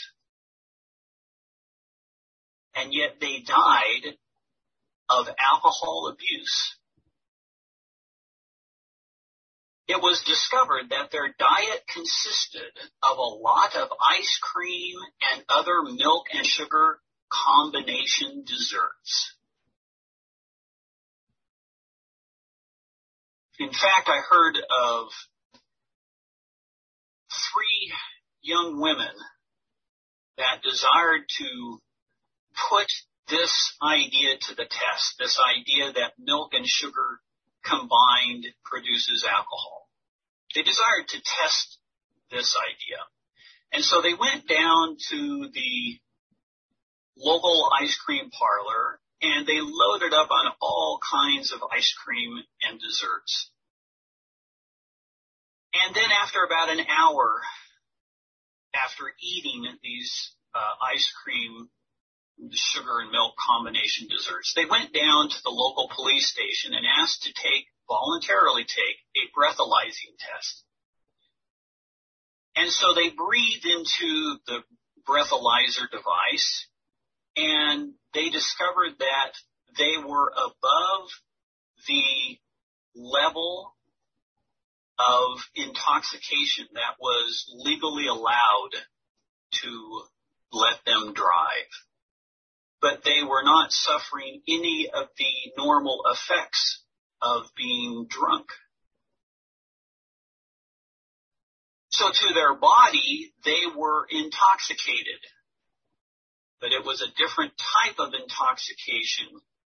And yet they died of alcohol abuse. It was discovered that their diet consisted of a lot of ice cream and other milk and sugar combination desserts. In fact, I heard of 3 young women that desired to put this idea to the test, this idea that milk and sugar combined produces alcohol. They desired to test this idea. And so they went down to the local ice cream parlor and they loaded up on all kinds of ice cream and desserts. And then after about an hour after eating these ice cream, sugar and milk combination desserts, they went down to the local police station and asked to voluntarily take a breathalyzing test. And so they breathed into the breathalyzer device and they discovered that they were above the level of intoxication that was legally allowed to let them drive. But they were not suffering any of the normal effects of being drunk. So to their body, they were intoxicated. But it was a different type of intoxication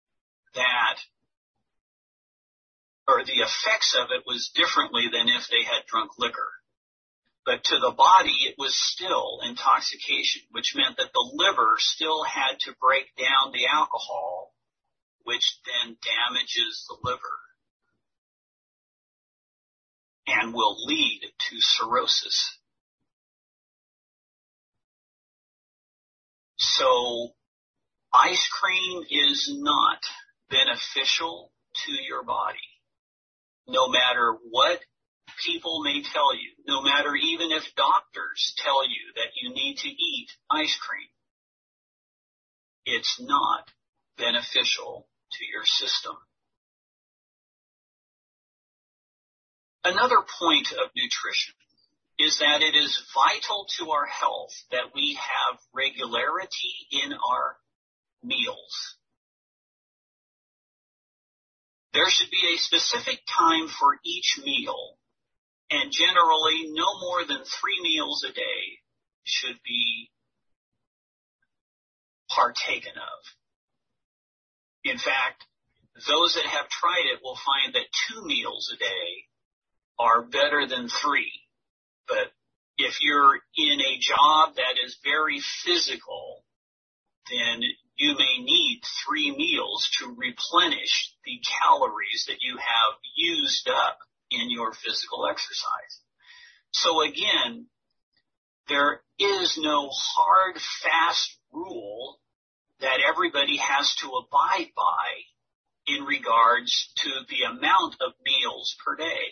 or the effects of it was differently than if they had drunk liquor. But to the body, it was still intoxication, which meant that the liver still had to break down the alcohol, which then damages the liver and will lead to cirrhosis. So, ice cream is not beneficial to your body, no matter what people may tell you, no matter even if doctors tell you that you need to eat ice cream. It's not beneficial to your system. Another point of nutrition is that it is vital to our health that we have regularity in our meals. There should be a specific time for each meal, and generally no more than 3 meals a day should be partaken of. In fact, those that have tried it will find that 2 meals a day are better than 3. But if you're in a job that is very physical, then you may need 3 meals to replenish the calories that you have used up in your physical exercise. So again, there is no hard, fast rule that everybody has to abide by in regards to the amount of meals per day.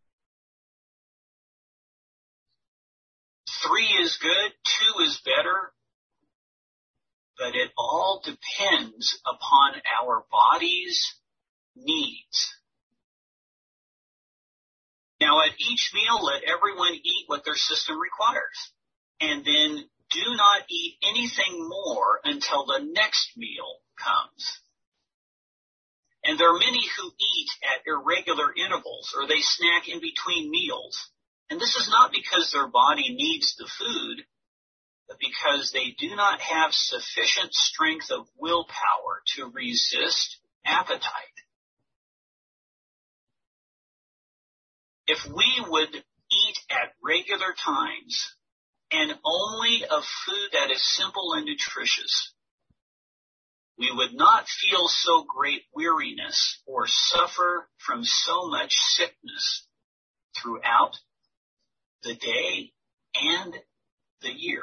3 is good, 2 is better, but it all depends upon our body's needs. Now, at each meal, let everyone eat what their system requires, and then do not eat anything more until the next meal comes. And there are many who eat at irregular intervals, or they snack in between meals. And this is not because their body needs the food, but because they do not have sufficient strength of willpower to resist appetite. If we would eat at regular times and only of food that is simple and nutritious, we would not feel so great weariness or suffer from so much sickness throughout the day and the year.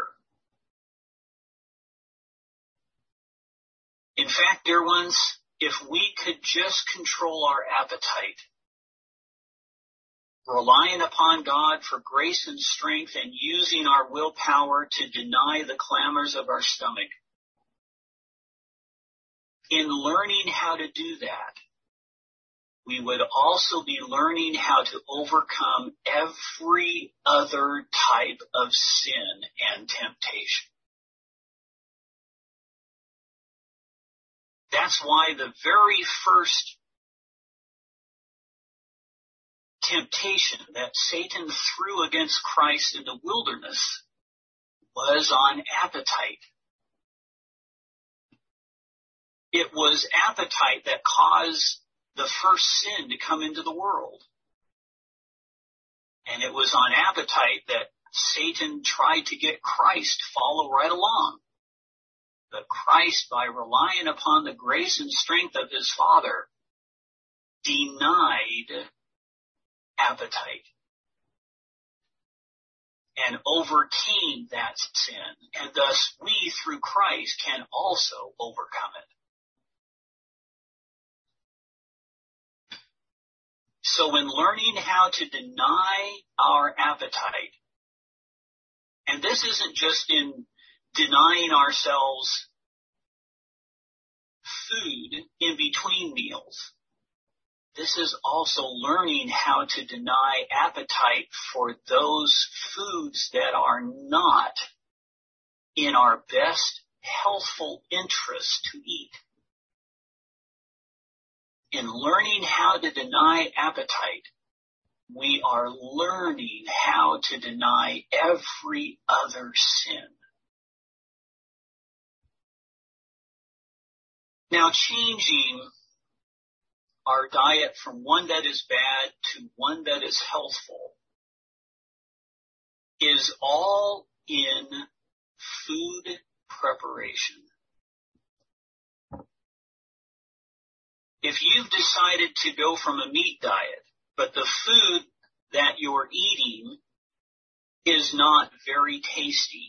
In fact, dear ones, if we could just control our appetite, relying upon God for grace and strength and using our willpower to deny the clamors of our stomach, in learning how to do that, we would also be learning how to overcome every other type of sin and temptation. That's why the very first temptation that Satan threw against Christ in the wilderness was on appetite. It was appetite that caused the first sin to come into the world. And it was on appetite that Satan tried to get Christ to follow right along. But Christ, by relying upon the grace and strength of his Father, denied appetite and overcame that sin. And thus we, through Christ, can also overcome it. So in learning how to deny our appetite, and this isn't just in denying ourselves food in between meals, this is also learning how to deny appetite for those foods that are not in our best healthful interest to eat. In learning how to deny appetite, we are learning how to deny every other sin. Now, changing our diet from one that is bad to one that is healthful is all in food preparation. If you've decided to go from a meat diet, but the food that you're eating is not very tasty,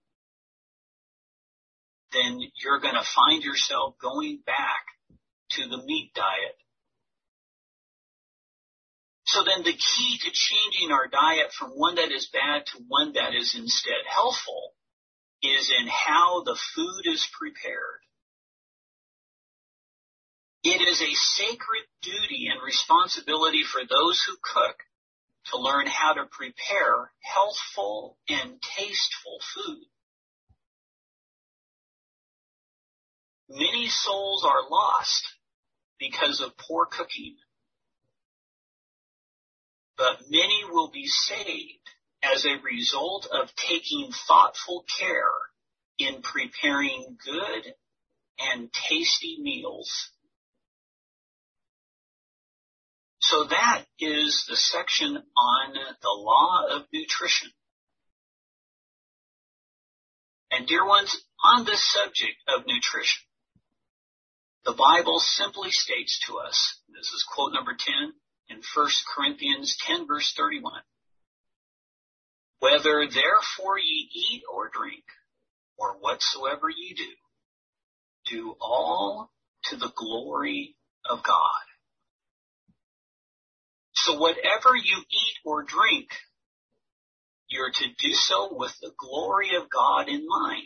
then you're going to find yourself going back to the meat diet. So then the key to changing our diet from one that is bad to one that is instead healthful is in how the food is prepared. It is a sacred duty and responsibility for those who cook to learn how to prepare healthful and tasteful food. Many souls are lost because of poor cooking, but many will be saved as a result of taking thoughtful care in preparing good and tasty meals. So that is the section on the law of nutrition. And dear ones, on this subject of nutrition, the Bible simply states to us, this is quote number 10 in 1 Corinthians 10 verse 31, whether therefore ye eat or drink, or whatsoever ye do all to the glory of God. So whatever you eat or drink, you're to do so with the glory of God in mind.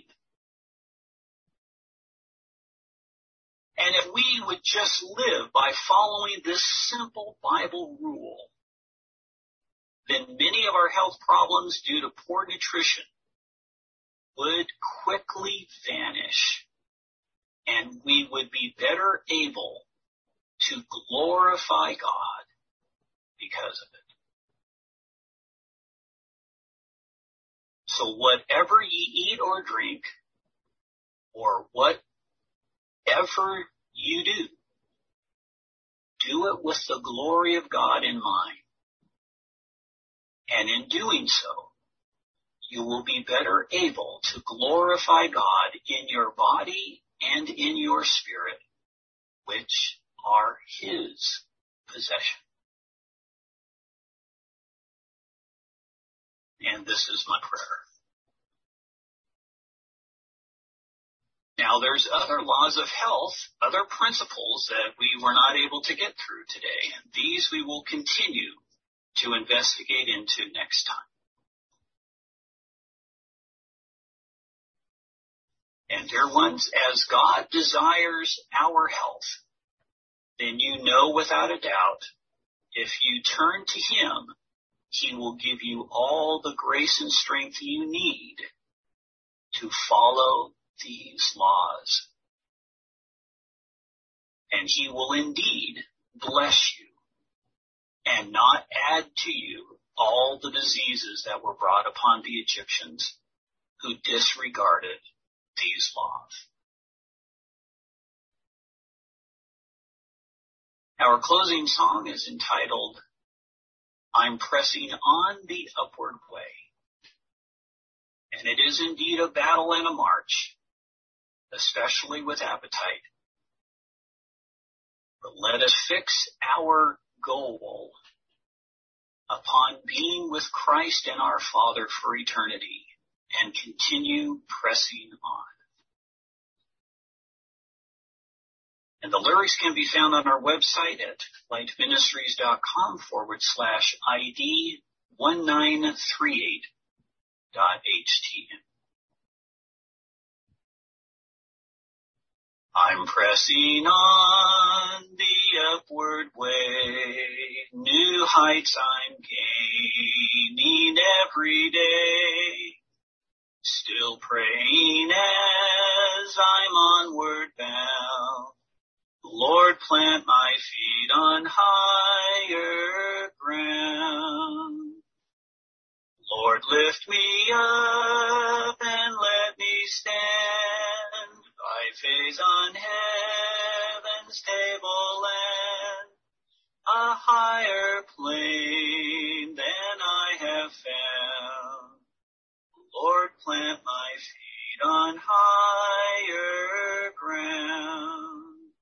And if we would just live by following this simple Bible rule, then many of our health problems due to poor nutrition would quickly vanish, and we would be better able to glorify God because of it. So whatever ye eat or drink, or whatever you do it with the glory of God in mind. And in doing so, you will be better able to glorify God in your body and in your spirit, which are His possession. And this is my prayer. Now, there's other laws of health, other principles that we were not able to get through today, and these we will continue to investigate into next time. And dear ones, as God desires our health, then you know without a doubt, if you turn to Him, He will give you all the grace and strength you need to follow these laws. And He will indeed bless you and not add to you all the diseases that were brought upon the Egyptians who disregarded these laws. Our closing song is entitled, I'm Pressing on the Upward Way. And it is indeed a battle and a march, especially with appetite. But let us fix our goal upon being with Christ and our Father for eternity and continue pressing on. And the lyrics can be found on our website at lightministries.com/ID 1938.htm. I'm pressing on the upward way, new heights I'm gaining every day, still praying as I'm onward bound. Lord, plant my feet on higher ground. Lord, lift me up and let me stand by faith on heaven's tableland, a higher plane than I have found. Lord, plant my feet on higher ground.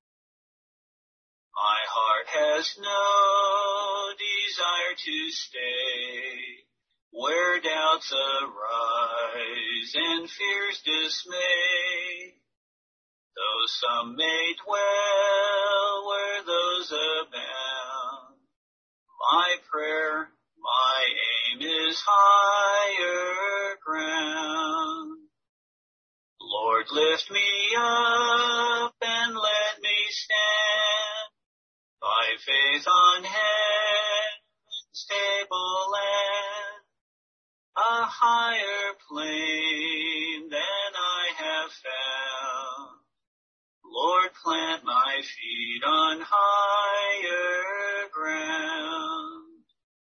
My heart has no desire to stay where doubts arise and fears dismay. Though some may dwell where those abound, my prayer, my aim is higher ground. Lord, lift me up and let me stand by faith on heaven's tableland, a higher plane than I have found. Lord, plant my feet on higher ground.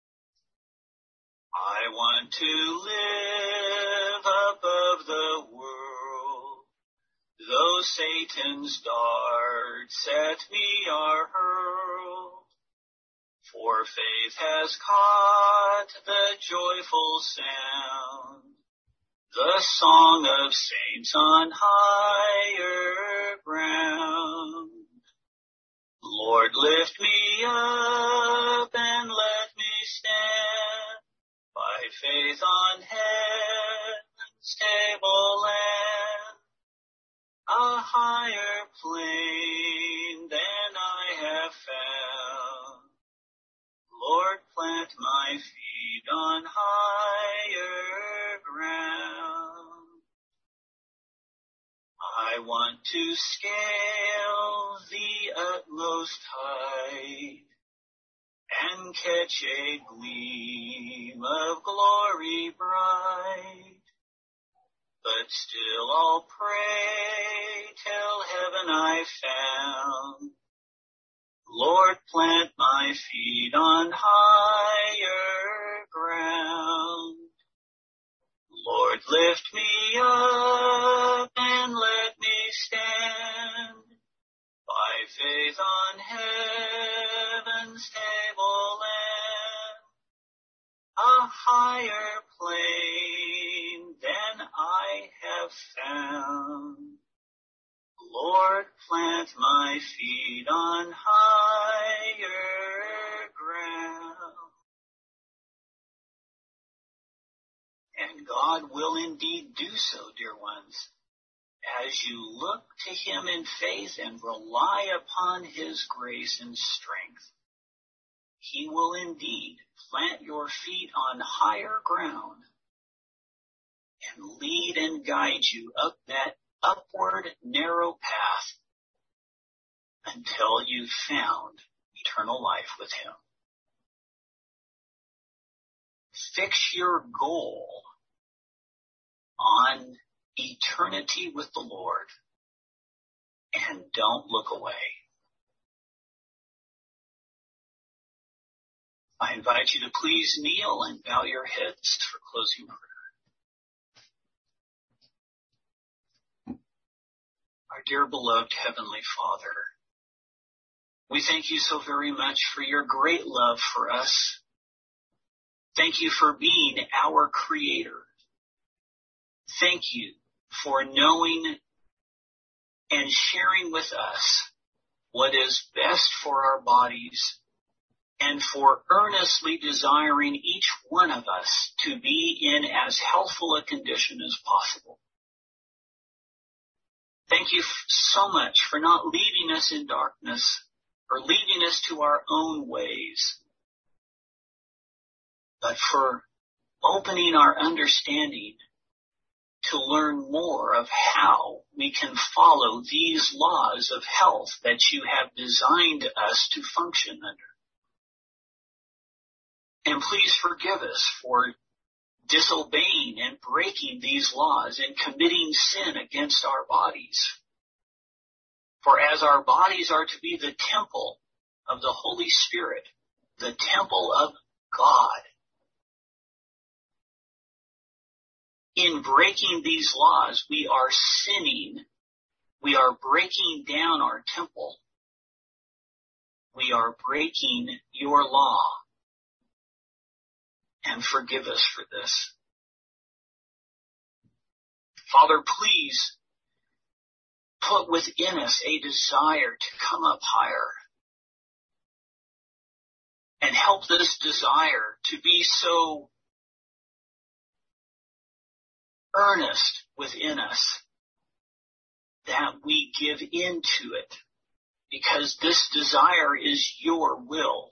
I want to live above the world, though Satan's darts at me are hurled. For faith has caught the joyful sound, the song of saints on higher ground. Lord, lift me up and let me stand by faith on heaven's tableland, a higher plane than I have found. Lord, plant my feet on higher ground. I want to scale the utmost height and catch a gleam of glory bright. But still I'll pray till heaven I found. Lord, plant my feet on higher ground. Lord, lift me up and let me stand by faith on heaven's tableland, a higher plane than I have found. Lord, plant my feet on higher ground. And God will indeed do so, dear ones, as you look to him in faith and rely upon his grace and strength. He will indeed plant your feet on higher ground and lead and guide you up that upward narrow path until you've found eternal life with him. Fix your goal on eternity with the Lord and don't look away. I invite you to please kneel and bow your heads for closing prayer. Our dear beloved Heavenly Father, we thank you so very much for your great love for us. Thank you for being our Creator. Thank you for knowing and sharing with us what is best for our bodies and for earnestly desiring each one of us to be in as healthful a condition as possible. Thank you so much for not leaving us in darkness or leaving us to our own ways, but for opening our understanding to learn more of how we can follow these laws of health that you have designed us to function under. And please forgive us for disobeying and breaking these laws and committing sin against our bodies. For as our bodies are to be the temple of the Holy Spirit, the temple of God, in breaking these laws, we are sinning. We are breaking down our temple. We are breaking your law. And forgive us for this. Father, please put within us a desire to come up higher. And help this desire to be so earnest within us that we give into it, because this desire is your will.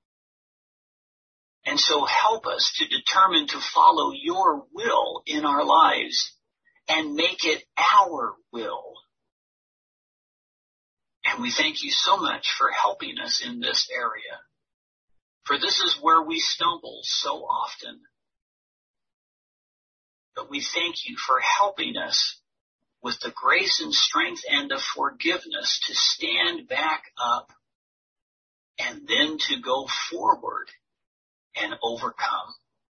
And so help us to determine to follow your will in our lives and make it our will. And we thank you so much for helping us in this area. For this is where we stumble so often. But we thank you for helping us with the grace and strength and the forgiveness to stand back up and then to go forward and overcome.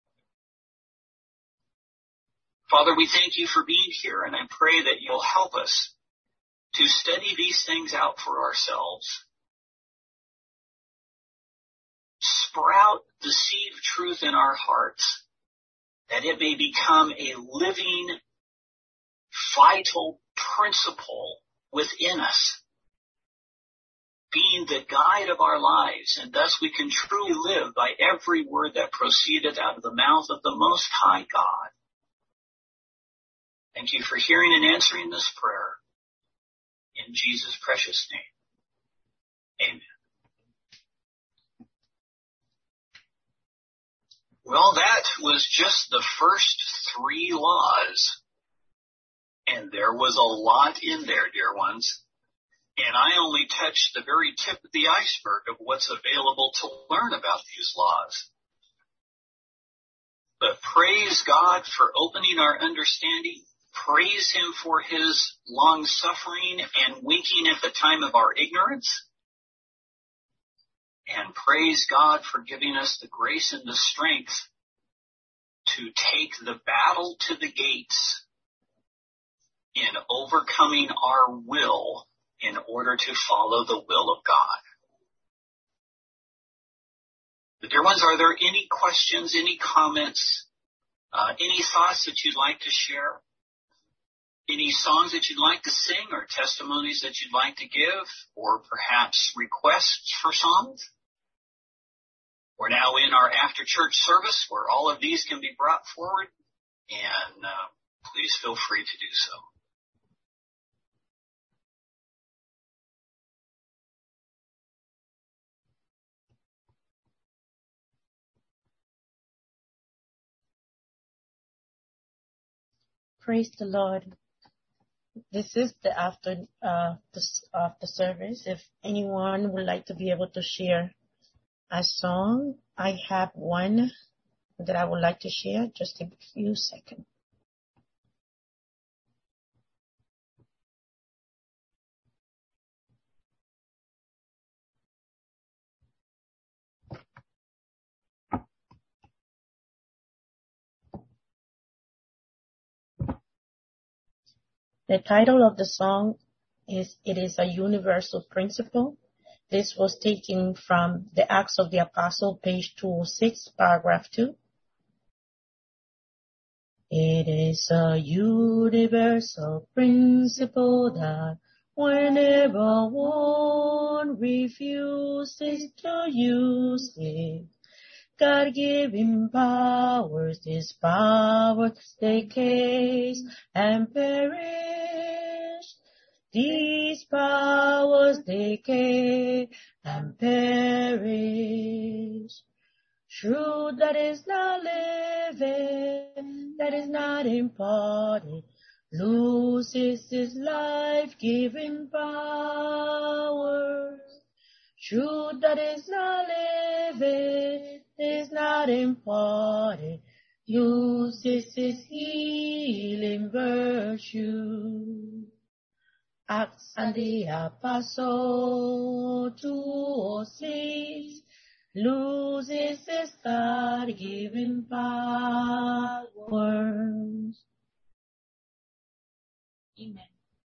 Father, we thank you for being here, and I pray that you'll help us to study these things out for ourselves. Sprout the seed of truth in our hearts, that it may become a living, vital principle within us, being the guide of our lives, and thus we can truly live by every word that proceedeth out of the mouth of the Most High God. Thank you for hearing and answering this prayer. In Jesus' precious name, amen. Well, that was just the first 3 laws. And there was a lot in there, dear ones. And I only touched the very tip of the iceberg of what's available to learn about these laws. But praise God for opening our understanding. Praise Him for His long suffering and winking at the time of our ignorance. And praise God for giving us the grace and the strength to take the battle to the gates in overcoming our will in order to follow the will of God. But dear ones, are there any questions, any comments, any thoughts that you'd like to share? Any songs that you'd like to sing or testimonies that you'd like to give, or perhaps requests for songs? We're now in our after-church service where all of these can be brought forward, and please feel free to do so. Praise the Lord. This is the after service. If anyone would like to be able to share a song, I have one that I would like to share. Just a few seconds. The title of the song is "It is a Universal Principle." This was taken from the Acts of the Apostle, page 206, paragraph 2. It is a universal principle that whenever one refuses to use it, God-given powers, His powers decays and perish. These powers decay and perish. Truth that is not living, that is not imparted, loses its life-giving power. Truth that is not living, is not imparted, loses its healing virtue. Acts and the Apostle 206 loses its God-given powers. Amen.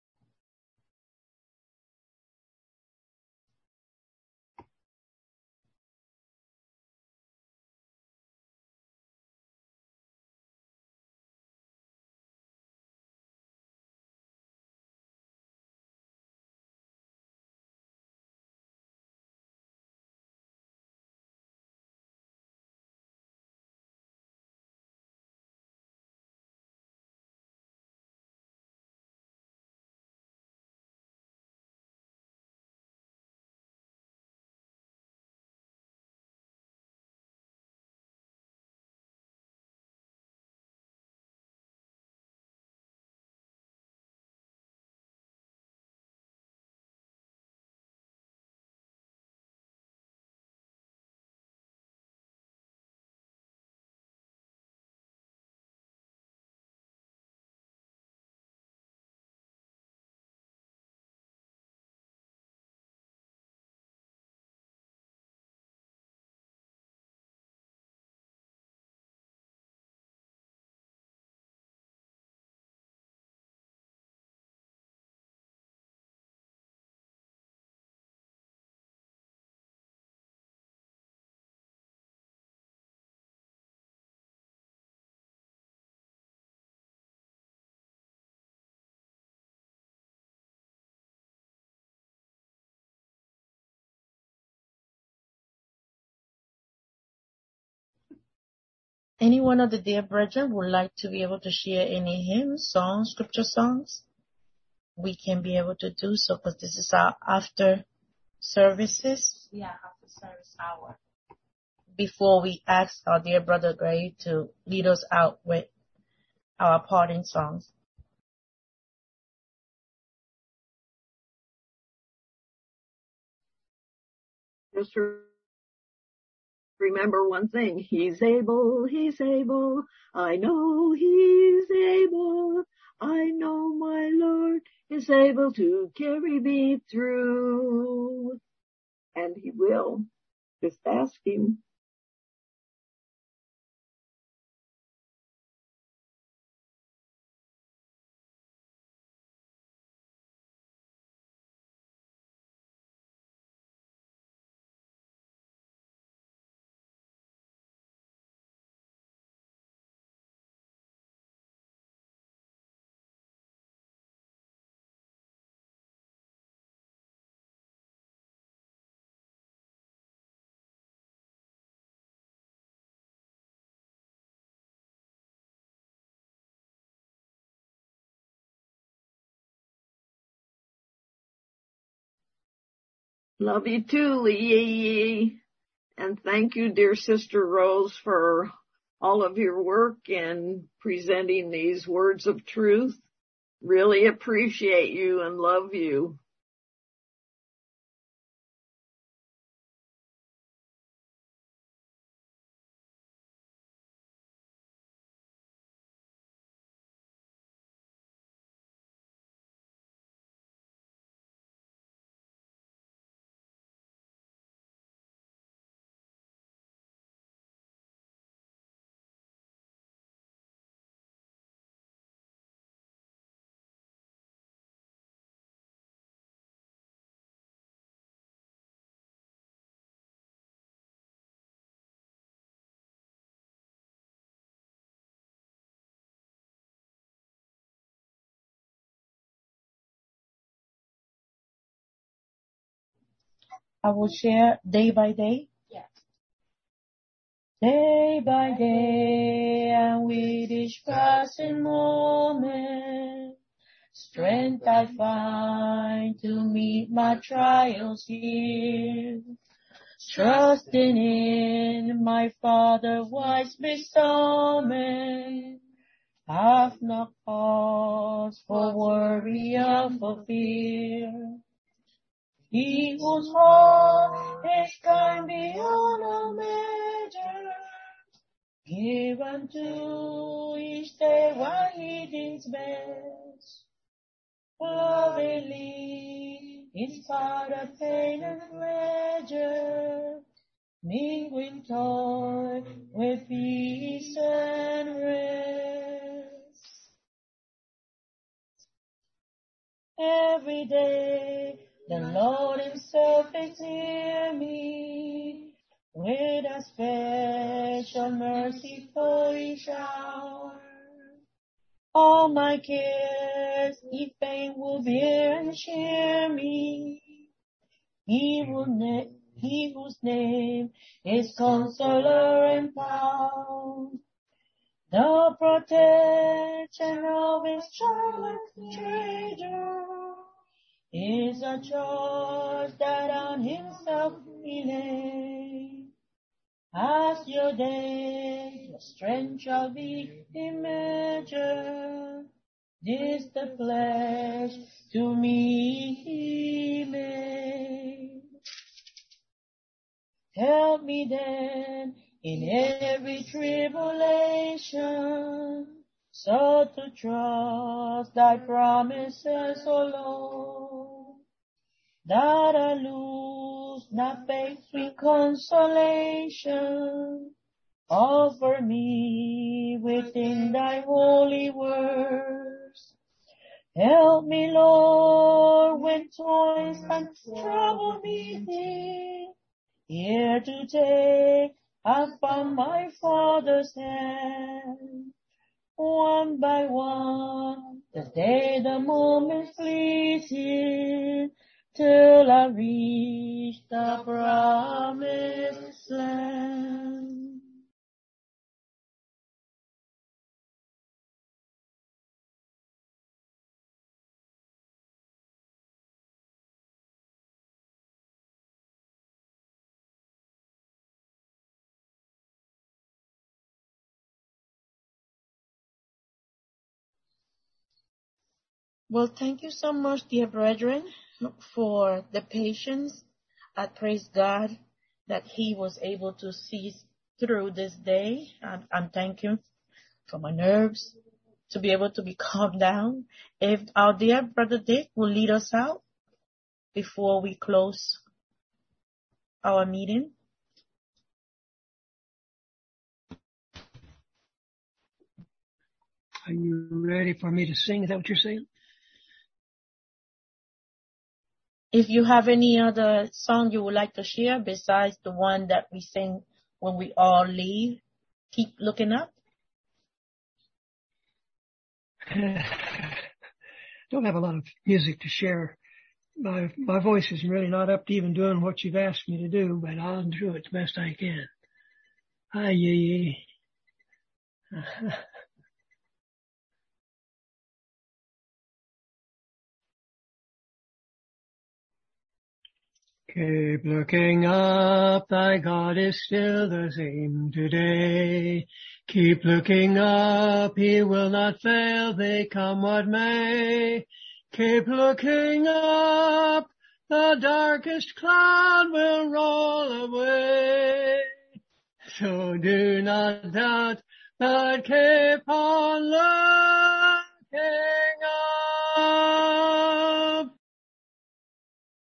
Any one of the dear brethren would like to be able to share any hymns, songs, scripture songs? We can be able to do so because this is our after services. Yeah, after service hour. Before we ask our dear brother Gray to lead us out with our parting songs. just remember one thing. He's able, he's able. I know he's able. I know my Lord is able to carry me through. And he will. Just ask him. Love you too, Lee. And thank you, dear Sister Rose, for all of your work in presenting these words of truth. Really appreciate you and love you. I will share day by day. Yes. Day by day, and with each passing moment, strength I find to meet my trials here. Trusting in my Father's wise bestowment, I've no cause for worry or for fear. He whose heart is kind beyond all measure, give unto each day what he thinks best. Lovingly, in spite of pain and pleasure, mingling joy with peace and rest. Every day, the Lord himself is near me, with a special mercy for each hour. All my cares he fain will bear and share me. He whose name is Consoler and Found, the protection of his child treasure, is a charge that on himself he laid. As your day, your strength shall be in measure. This the pledge to me he made. Help me then in every tribulation, so to trust thy promises, O Lord, that I lose not faith with consolation. Offer me within thy holy words. Help me, Lord, when toils and trouble me deep, here to take up from my Father's hand. One by one, the day, the moments fleeting, till I reach the promised land. Well, thank you so much, dear brethren, for the patience. I praise God that he was able to see through this day. I'm thanking for my nerves to be able to be calmed down. If our dear Brother Dick will lead us out before we close our meeting. Are you ready for me to sing? Is that what you're saying? If you have any other song you would like to share besides the one that we sing when we all leave, keep looking up. Don't have a lot of music to share. My voice is really not up to even doing what you've asked me to do, but I'll do it the best I can. Hi, yee. Keep looking up, thy God is still the same today. Keep looking up, he will not fail thee, come what may. Keep looking up, the darkest cloud will roll away. So do not doubt, but keep on looking.